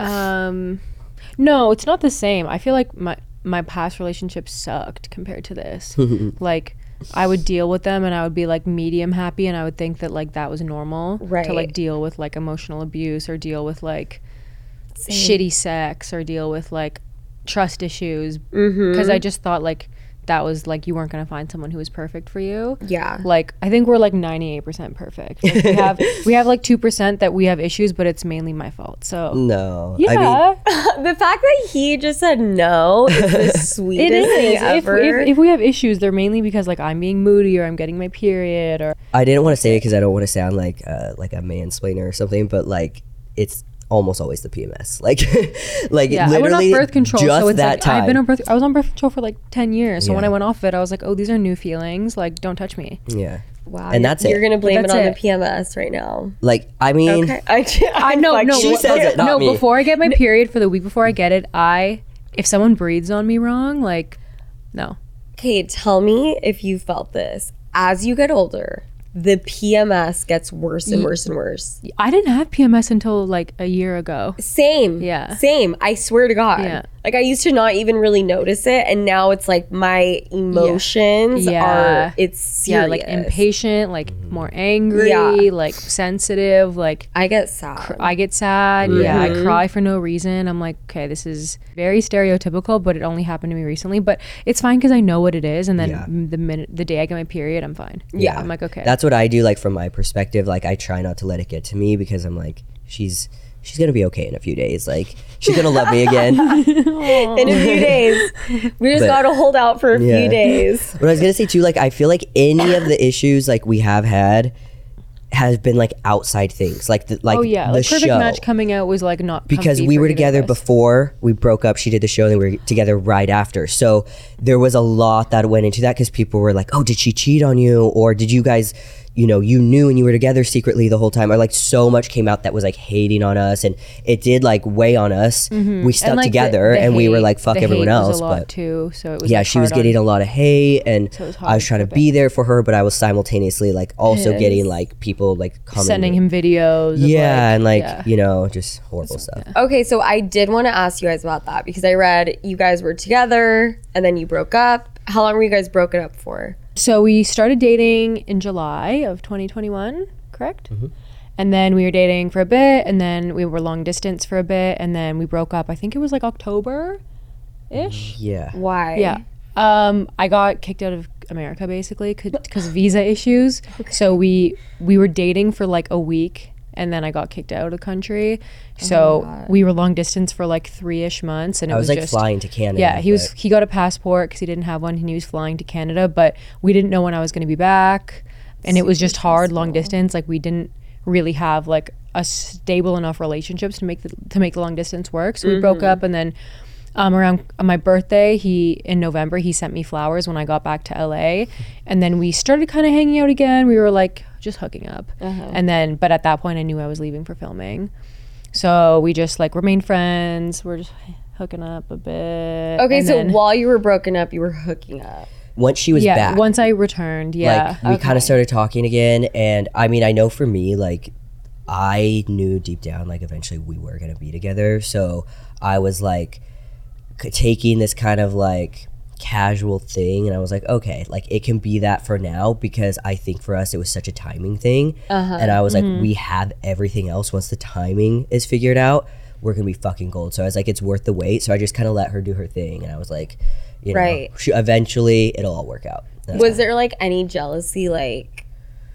Um, no, it's not the same. I feel like my my past relationships sucked compared to this. Like, I would deal with them and I would be like medium happy, and I would think that like that was normal, right, to like deal with like emotional abuse or deal with like Same. shitty sex or deal with like trust issues, because mm-hmm. I just thought like that was like you weren't gonna find someone who was perfect for you. Yeah. Like I think we're like ninety-eight percent perfect. Like, we have we have like two percent that we have issues, but it's mainly my fault. So no. Yeah. I mean, the fact that he just said no is the sweetest it is. thing if, ever. If, if we have issues, they're mainly because like I'm being moody or I'm getting my period or. I didn't want to say it because I don't want to sound like uh, like a mansplainer or something, but like it's almost always the P M S. Like, like yeah, literally I went off birth control, just so it's that like time. I've been on birth. I was on birth control for like ten years. So yeah. when I went off it, I was like, oh, these are new feelings. Like, don't touch me. Yeah. Wow. And that's you're, it. You're gonna blame it on it. the P M S right now. Like, I mean, okay. I, I, I know. No, she no, says it, not no. me. Before I get my period, for the week before I get it, I if someone breathes on me wrong, like, no. Okay, tell me if you felt this as you get older. The P M S gets worse and worse and worse. I didn't have P M S until like a year ago. Same. Yeah. Same. I swear to God. Yeah. Like I used to not even really notice it, and now it's like my emotions yeah. are. It's serious. Yeah, like impatient, like more angry, Yeah. like sensitive, like I get sad. cr- I get sad. Mm-hmm. Yeah, I cry for no reason. I'm like, okay, this is very stereotypical, but it only happened to me recently. But it's fine because I know what it is, and then Yeah. the minute the day I get my period, I'm fine. Yeah. I'm like, okay. That's what I do. Like from my perspective, like I try not to let it get to me because I'm like, she's she's gonna be okay in a few days. Like she's gonna love me again. In a few days. We just But- gotta hold out for a Yeah. few days. What I was gonna say too, like I feel like any of the issues like we have had has been like outside things, like the, like oh yeah, the like Perfect show. Match coming out was like not Because comfy we for were either together of us. before we broke up. She did the show, and then we were together right after. So there was a lot that went into that because people were like, "Oh, did she cheat on you, or did you guys you know, you knew and you were together secretly the whole time, or like so much came out that was like hating on us, and it did like weigh on us. Mm-hmm. We stuck and, like, together the, the and hate, we were like fuck the everyone hate else, was a lot but too, so it was yeah, like she was hard getting on, a lot of hate, and so it was I was trying to flip be it. there for her, but I was simultaneously like also Yes. getting like people like commenting, sending him videos. Of, yeah, like, and like yeah. you know, just horrible stuff. Okay, so I did want to ask you guys about that because I read you guys were together and then you broke up. How long were you guys broken up for? So we started dating in July of twenty twenty-one, correct? Mm-hmm. And then we were dating for a bit, and then we were long distance for a bit, and then we broke up. I think it was like October-ish. Yeah, Why? Yeah. Um, I got kicked out of America basically because visa issues. So we we were dating for like a week, and then I got kicked out of the country. So Oh we were long distance for like three-ish months, and it I was, was like just flying to Canada. yeah. He was but- he got a passport because he didn't have one, and he was flying to Canada, but we didn't know when I was going to be back, and it was just hard long distance. Like we didn't really have like a stable enough relationships to make the to make the long distance work. So we broke up, and then. Um, around my birthday, he in November, he sent me flowers when I got back to L A, and then we started kind of hanging out again. We were like just hooking up, and then but at that point, I knew I was leaving for filming, so we just like remained friends. We're just hooking up a bit. Okay, and so then, while you were broken up, you were hooking up. once she was yeah, back. once I returned, yeah, Like we kind of started talking again, and I mean, I know for me, like I knew deep down, like eventually we were gonna be together. So I was like c- taking this kind of like casual thing, and I was like, okay, like it can be that for now, because I think for us it was such a timing thing, Uh-huh. and I was like, we have everything else. Once the timing is figured out, we're gonna be fucking gold. So I was like, it's worth the wait. So I just kind of let her do her thing, and I was like, you know, Right. she, eventually it'll all work out. That's Was there like any jealousy, like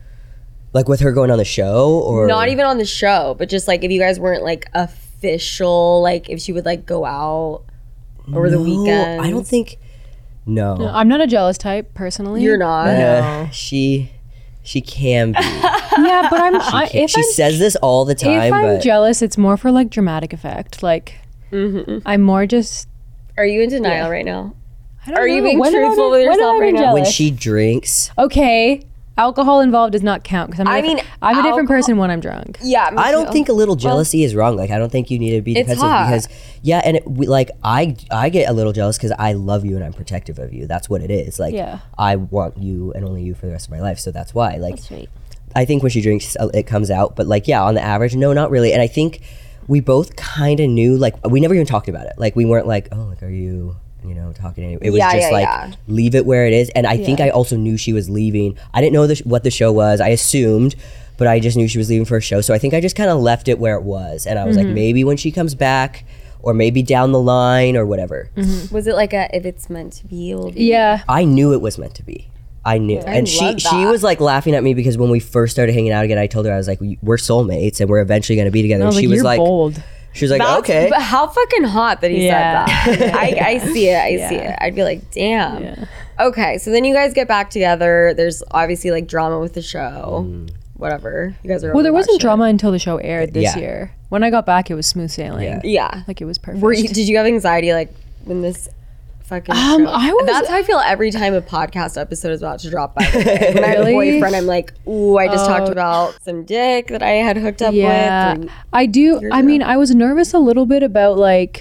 like with her going on the show, or not even on the show, but just like if you guys weren't like official, like if she would like go out over the No, weekends? I don't think. No, No, I'm not a jealous type personally. You're not. Uh, she she can be. Yeah, but I'm. I, if she I'm says this all the time, if I'm but jealous, it's more for like dramatic effect. Like I'm more just. Are you in denial right now? I don't Are you know. being When have I truthful been- with when have yourself I right been now? jealous? when she drinks, Okay, alcohol involved does not count because I'm. a I different- mean, I'm a different alcohol- person when I'm drunk. Yeah, me I don't too. think a little jealousy is wrong. Like I don't think you need to be It's defensive hot. because yeah, and it, we, like I I get a little jealous because I love you and I'm protective of you. That's what it is. Like Yeah. I want you and only you for the rest of my life. So that's why. Like Sweet. I think when she drinks, uh, it comes out. But like, yeah, on the average, no, not really. And I think we both kind of knew. Like, we never even talked about it. Like, we weren't like, oh, like, are you, you know, talking? To it was Yeah, just yeah, like, yeah. leave it where it is. And I think I also knew she was leaving. I didn't know the sh- what the show was. I assumed, but I just knew she was leaving for a show. So I think I just kind of left it where it was. And I was like, maybe when she comes back, or maybe down the line, or whatever. Was it like a if it's meant to be, it will be? Yeah. I knew it was meant to be. I knew. and she love she that. was like laughing at me because when we first started hanging out again, I told her, I was like, we- we're soulmates and we're eventually going to be together. I And was she like, was you're like, bold. she was like, That's- okay. But how fucking hot that he Yeah. said that. I, I see it. I see Yeah. it. I'd be like, damn. Yeah. Okay, so then you guys get back together. There's obviously like drama with the show. Whatever. You guys are. Well, over there that wasn't shit. drama until the show aired this Yeah. year. When I got back, it was smooth sailing. Yeah. Yeah. Like it was perfect. Were you, did you have anxiety like when this fucking Um, show? I was- That's how I feel every time a podcast episode is about to drop. By the way, when I have a Really? boyfriend, I'm like, ooh, I just talked about some dick that I had hooked up yeah, with. and- I do. I mean, I was nervous a little bit about like,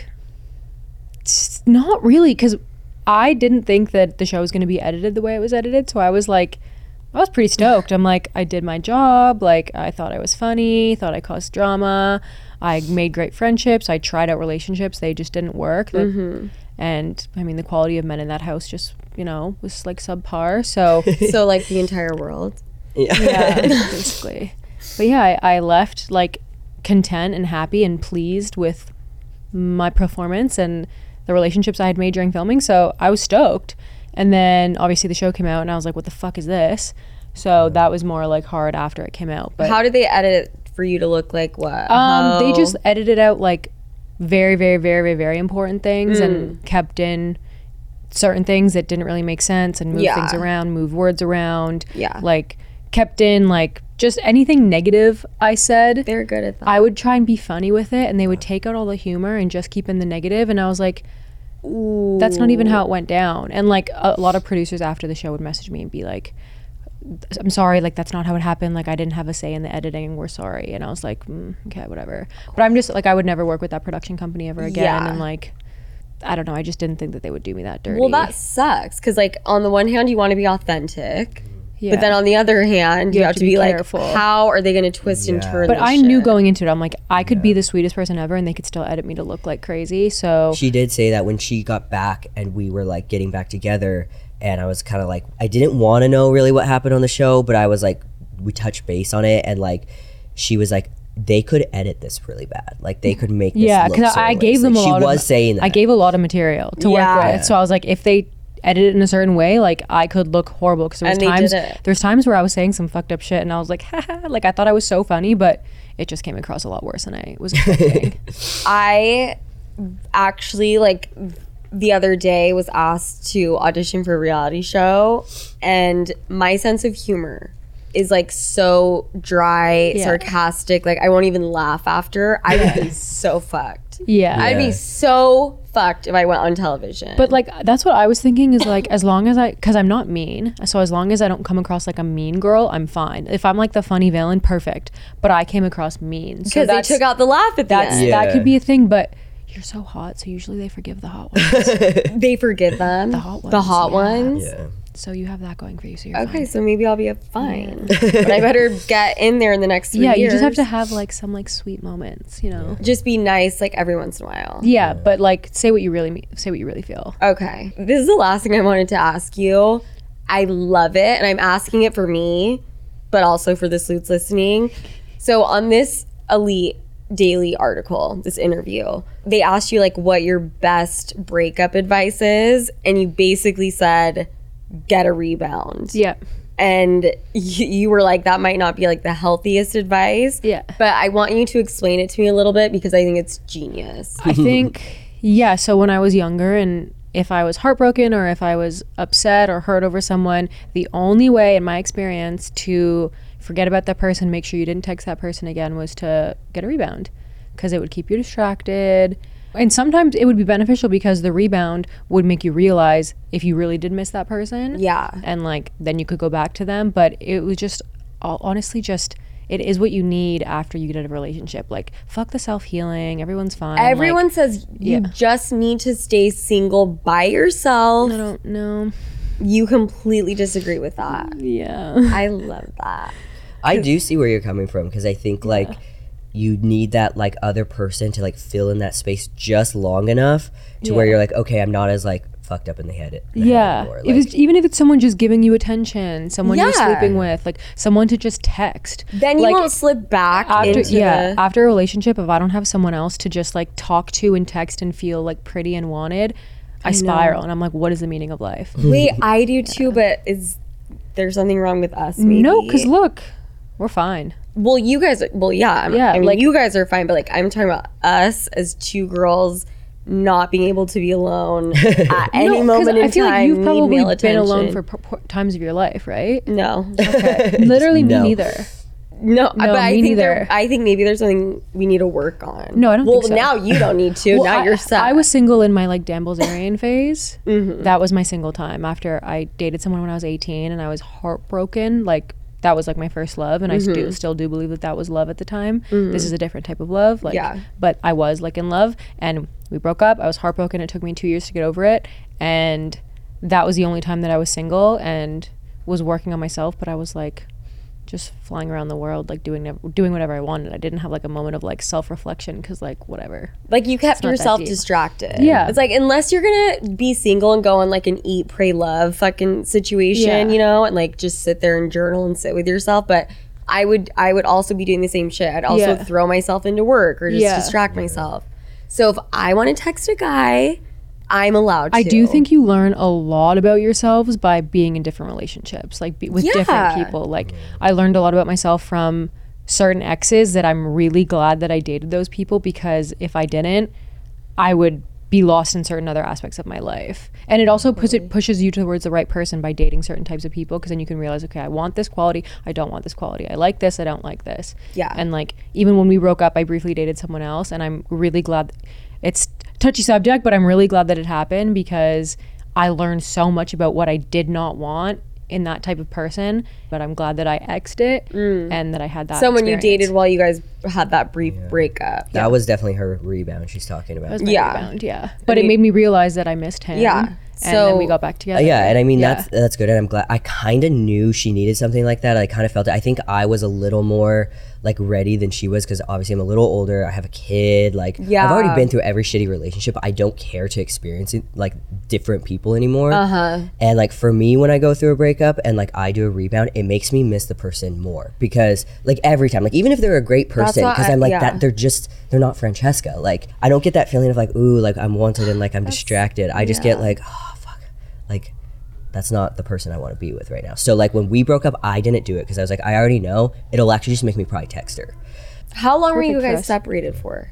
s- not really, because I didn't think that the show was going to be edited the way it was edited. So I was like, I was pretty stoked. I'm like, I did my job. Like, I thought I was funny, thought I caused drama. I made great friendships. I tried out relationships. They just didn't work. That- And I mean, the quality of men in that house just, you know, was like subpar. So so like the entire world. yeah, basically. But yeah, I, I left like content and happy and pleased with my performance and the relationships I had made during filming. So I was stoked. And then obviously the show came out and I was like, what the fuck is this? So that was more like hard after it came out. But How did they edit it for you to look like what? um, they How- just edited out like very, very, very, very, very important things Mm. and kept in certain things that didn't really make sense and moved Yeah. things around, moved words around. Yeah. Like kept in like just anything negative I said. They're good at that. I would try and be funny with it and they would take out all the humor and just keep in the negative, and I was like, that's not even how it went down. And like a lot of producers after the show would message me and be like, I'm sorry, like that's not how it happened, like I didn't have a say in the editing, we're sorry. And I was like, mm, okay, whatever. But I'm just like, I would never work with that production company ever again. Yeah. And like, I don't know, I just didn't think that they would do me that dirty. Well, that sucks because like on the one hand you want to be authentic, yeah. but then on the other hand you, You have, to be, careful. like, how are they going to twist and Yeah. turn But this I shit? knew going into it, I'm like, I could be the sweetest person ever and they could still edit me to look like crazy. So She did say that when she got back and we were like getting back together, and I was kind of like, I didn't want to know really what happened on the show, but I was like, we touched base on it, and like she was like, they could edit this really bad, like they could make this yeah, look because certain I ways. gave them like, a lot she of was saying that. I gave a lot of material to Yeah. work with. So I was like, if they edit it in a certain way, like I could look horrible, because there was And they times did it. there's times where I was saying some fucked up shit and I was like, haha, like I thought I was so funny, but it just came across a lot worse than I was expecting. I actually like the other day was asked to audition for a reality show, and my sense of humor is like so dry, Yeah. sarcastic, like I won't even laugh after. I would be so fucked. Yeah. I'd Yeah. be so fucked if I went on television. But like that's what I was thinking, is like as long as I, because I'm not mean, so as long as I don't come across like a mean girl, I'm fine. If I'm like the funny villain, perfect. But I came across mean, so because they that's took out the laugh at the that's end. Yeah. that could be a thing. But you're so hot, so usually they forgive the hot ones. They forgive them. The hot The ones, hot yeah. ones. yeah. So you have that going for you. So you're Okay, fine. so maybe I'll be a fine. But I better get in there in the next three Yeah, years. you just have to have like some like sweet moments, you know. just be nice like every once in a while. Yeah, but like say what you really mean, say what you really feel. Okay. This is the last thing I wanted to ask you. I love it, and I'm asking it for me, but also for the sleuths listening. So on this Elite Daily article, this interview, they asked you like what your best breakup advice is, and you basically said get a rebound. Yeah. And you, you were like, that might not be like the healthiest advice. Yeah. But I want you to explain it to me a little bit because I think it's genius. I think, yeah, so when I was younger and if I was heartbroken or if I was upset or hurt over someone, the only way in my experience to forget about that person, make sure you didn't text that person again, was to get a rebound, because it would keep you distracted. And sometimes it would be beneficial because the rebound would make you realize if you really did miss that person. Yeah. And like then you could go back to them. But it was just all, honestly just it is what you need after you get out of a relationship. Like fuck the self-healing, everyone's fine. Everyone like, says you yeah. just need to stay single by yourself. I don't know. You completely disagree with that. Yeah. I love that. I do see where you're coming from, because I think like you need that like other person to like fill in that space just long enough to where Yeah. you're like, okay, I'm not as like fucked up in the head. in the head Yeah. anymore. If Like, it's, even if it's someone just giving you attention, someone you're Yeah. sleeping with, like someone to just text. Then you like, won't slip back after into yeah the... after a relationship, if I don't have someone else to just like talk to and text and feel like pretty and wanted, I, spiral and I'm like, what is the meaning of life? Wait, I do too, but is there something wrong with us? Maybe? No, because look, we're fine. Well, you guys, are, well, yeah, I'm- Yeah, I mean, like- you guys are fine, but like, I'm talking about us as two girls not being able to be alone at any No, 'cause moment in I feel time. like you've need probably male been alone attention. for p- p- times of your life, right? no, Okay, literally No. me neither. no, but I me think there, neither. I think maybe there's something we need to work on. No, I don't well, think so. now you don't need to. Well, now I, you're set. I was single in my like Dan Bilzerian phase. That was my single time after I dated someone when I was eighteen and I was heartbroken. Like that was like my first love, and I st- still do believe that that was love at the time. This is a different type of love, like, Yeah. but I was like in love, and we broke up. I was heartbroken. It took me two years to get over it, and that was the only time that I was single and was working on myself. But I was like just flying around the world, like doing nev- doing whatever I wanted. I didn't have like a moment of like self-reflection because like whatever. like you kept not that yourself deep. distracted. Yeah. It's like unless you're gonna be single and go on like an eat, pray, love fucking situation, Yeah. you know, and like just sit there and journal and sit with yourself. But I would I would also be doing the same shit. I'd also Yeah. throw myself into work or just Yeah. distract myself. So if I want to text a guy, I'm allowed to. I do think you learn a lot about yourselves by being in different relationships, like be, with Yeah. different people. Like I learned a lot about myself from certain exes that I'm really glad that I dated those people, because if I didn't, I would be lost in certain other aspects of my life. And it also push, it pushes you towards the right person by dating certain types of people, because then you can realize, okay, I want this quality, I don't want this quality. I like this, I don't like this. Yeah. And like even when we broke up, I briefly dated someone else, and I'm really glad. It's touchy subject, but I'm really glad that it happened, because I learned so much about what I did not want in that type of person, but I'm glad that I exed it and that I had that Someone you experience. dated while you guys had that brief breakup. That was definitely her rebound she's talking about. That was my Yeah. rebound, yeah. But it made me realize that I missed him. Yeah. And So- then we got back together. Uh, yeah, and I mean Yeah. that's that's good, and I'm glad. I kind of knew she needed something like that. I kind of felt it. I think I was a little more like ready than she was because obviously I'm a little older. I have a kid. Like Yeah. I've already been through every shitty relationship. I don't care to experience it, like different people anymore. Uh huh. And like for me, when I go through a breakup and like I do a rebound, it makes me miss the person more because like every time, like even if they're a great person, what because I- I'm like yeah. that, they're just they're not Francesca. Like I don't get that feeling of like ooh, like I'm wanted and like I'm distracted. I just get like oh fuck, like. That's not the person I want to be with right now. So like when we broke up, I didn't do it because I was like, I already know it'll actually just make me probably text her. How long were you Perfect for guys us. separated for?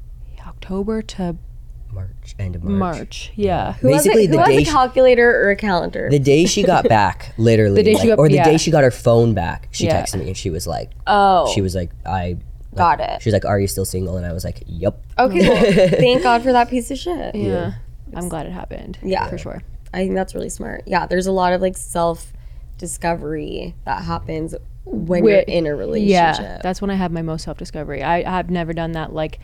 October to March, end of March. March. Yeah. Who has, Basically, a, who the has day a she- calculator or a calendar? The day she got back, literally, The day she like- got- or the yeah. day she got her phone back, she Yeah. texted me and she was like, oh, she was like, I got it. She was like, "Are you still single?" And I was like, "Yep." Okay, well, thank God for that piece of shit. Yeah. I'm glad it happened. Yeah. For sure. I think that's really smart. Yeah, there's a lot of like self discovery that happens when you're With- in a relationship. Yeah. That's when I have my most self discovery. I have never done that like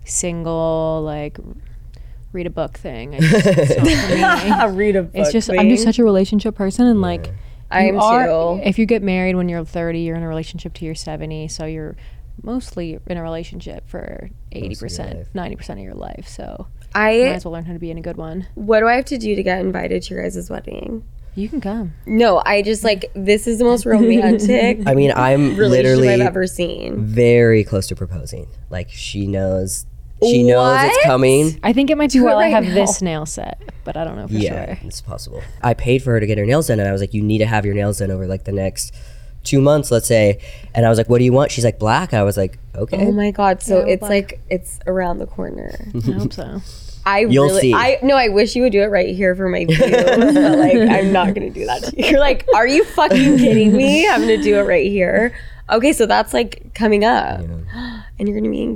single, like read a book thing. I just, it's not for me. Read a book. It's just I'm just such a relationship person, and like I you am are, too. if you get married when you're thirty, you're in a relationship till you're seventy, so you're mostly in a relationship for eighty percent, ninety percent of your life. So might I as well learn how to be in a good one. what do I have to do to get invited to your guys' wedding? You can come. No, I just like this is the most romantic I mean, I'm relationship literally I've ever seen. very close to proposing. Like she knows, she knows it's What? coming. I think it might be Do it while I right have now. this nail set, but I don't know for Yeah, sure. it's possible. I paid for her to get her nails done, and I was like, "You need to have your nails done over like the next two months, let's say." And I was like, "What do you want?" She's like, "Black." I was like, "Okay." Oh my god! So Yeah, it's black. like it's around the corner. I hope so. I You'll really, see. I no, I wish you would do it right here for my views, but like I'm not gonna do that to you. You're like, are you fucking kidding me? I'm gonna do it right here. Okay, so that's like coming up, and you're gonna be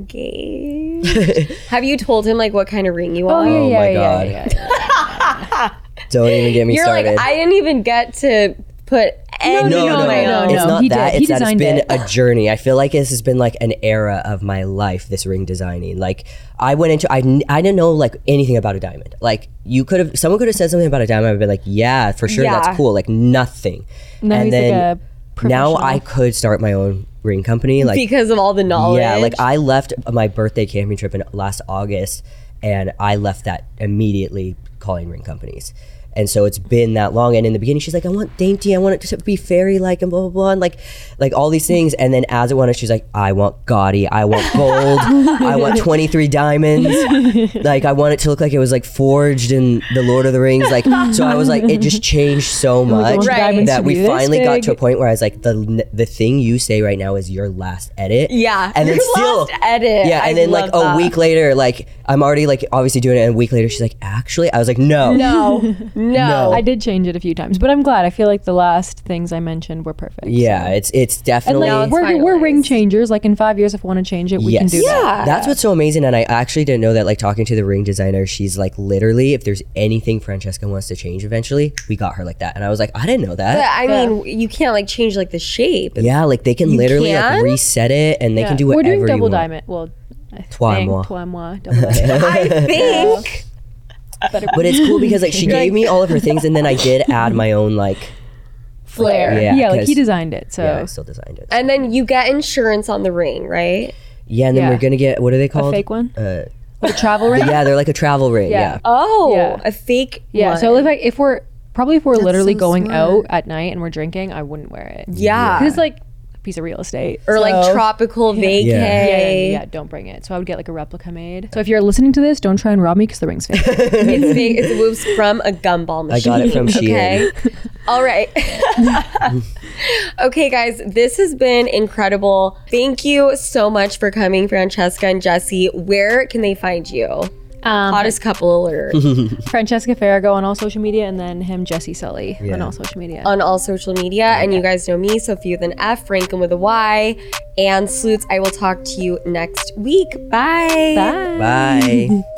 engaged. Have you told him like what kind of ring you want? Oh my God. yeah, yeah. Don't even get me You're started. like, I didn't even get to put any no, of no, my no, own. It's no, not he that. did. He It's that it's designed been it. a journey. I feel like this has been like an era of my life, this ring designing. Like I went into, I, kn- I didn't know like anything about a diamond. Like you could have, someone could have said something about a diamond. I'd been like, yeah, for sure. Yeah. That's cool. Like nothing. No, and he's like then a now professional. I could start my own ring company. Like Because of all the knowledge. yeah, like I left my birthday camping trip in last August, and I left that immediately calling ring companies. And so it's been that long. And in the beginning, she's like, I want dainty, I want it to be fairy-like and blah, blah, blah. And like, like all these things. And then as it went on, she's like, I want gaudy, I want gold, I want twenty-three diamonds. Like, I want it to look like it was like forged in the Lord of the Rings. Like, so I was like, it just changed so like, I much want the diamonds that to we be this finally got big. to a point where I was like, the the thing you say right now is your last edit. Yeah, And then your still last edit. Yeah, I and then like love a that. week later, like I'm already like obviously doing it, and a week later she's like, actually, I was like, no, No, no. I did change it a few times, but I'm glad. I feel like the last things I mentioned were perfect. yeah, so. it's it's And definitely like it's we're, we're ring finalized. changers. Like in five years, if I want to change it, we yes. can do that. Yeah. That's what's so amazing, and I actually didn't know that. Like talking to the ring designer, she's like, literally, if there's anything Francesca wants to change eventually, we got her like that, and I was like, I didn't know But that. I mean, you can't like change like the shape. Yeah, like they can You literally like can? reset it, and they Yeah. can do We're whatever doing you double want. diamond. Well, I Trois think mois. trois mois, double diamond. I think. But it's cool because like she gave me all of her things, and then I did add my own like Flair. Yeah, Yeah, like he 'cause- designed it. So yeah, I still designed it. And then you get insurance on the ring, right? Yeah, and then Yeah. we're gonna get, what are they a called? fake one, Uh, like a travel ring. yeah, they're like a travel ring. Yeah. Yeah. Oh, Yeah. a fake. Yeah. one. So if like if we're probably if we're literally so going smart. out at night and we're drinking, I wouldn't wear it. Yeah. Because it's like a piece of real estate. or like So- tropical vacay. Yeah, yeah, yeah, yeah, don't bring it. So I would get like a replica made. So if you're listening to this, don't try and rob me because the ring's fake. It's fake. It's it was from a gumball I machine. got it from Okay. All right. Okay, guys, this has been incredible. Thank you so much for coming, Francesca and Jesse. Where can they find you? Um, Hottest couple alert Francesca Farrago on all social media, and then him, Jesse Sully, on all social media. on all social media. And you guys know me, Sophia with an F, Franklin with a Y, and Sleuths. I will talk to you next week. Bye. Bye. Bye.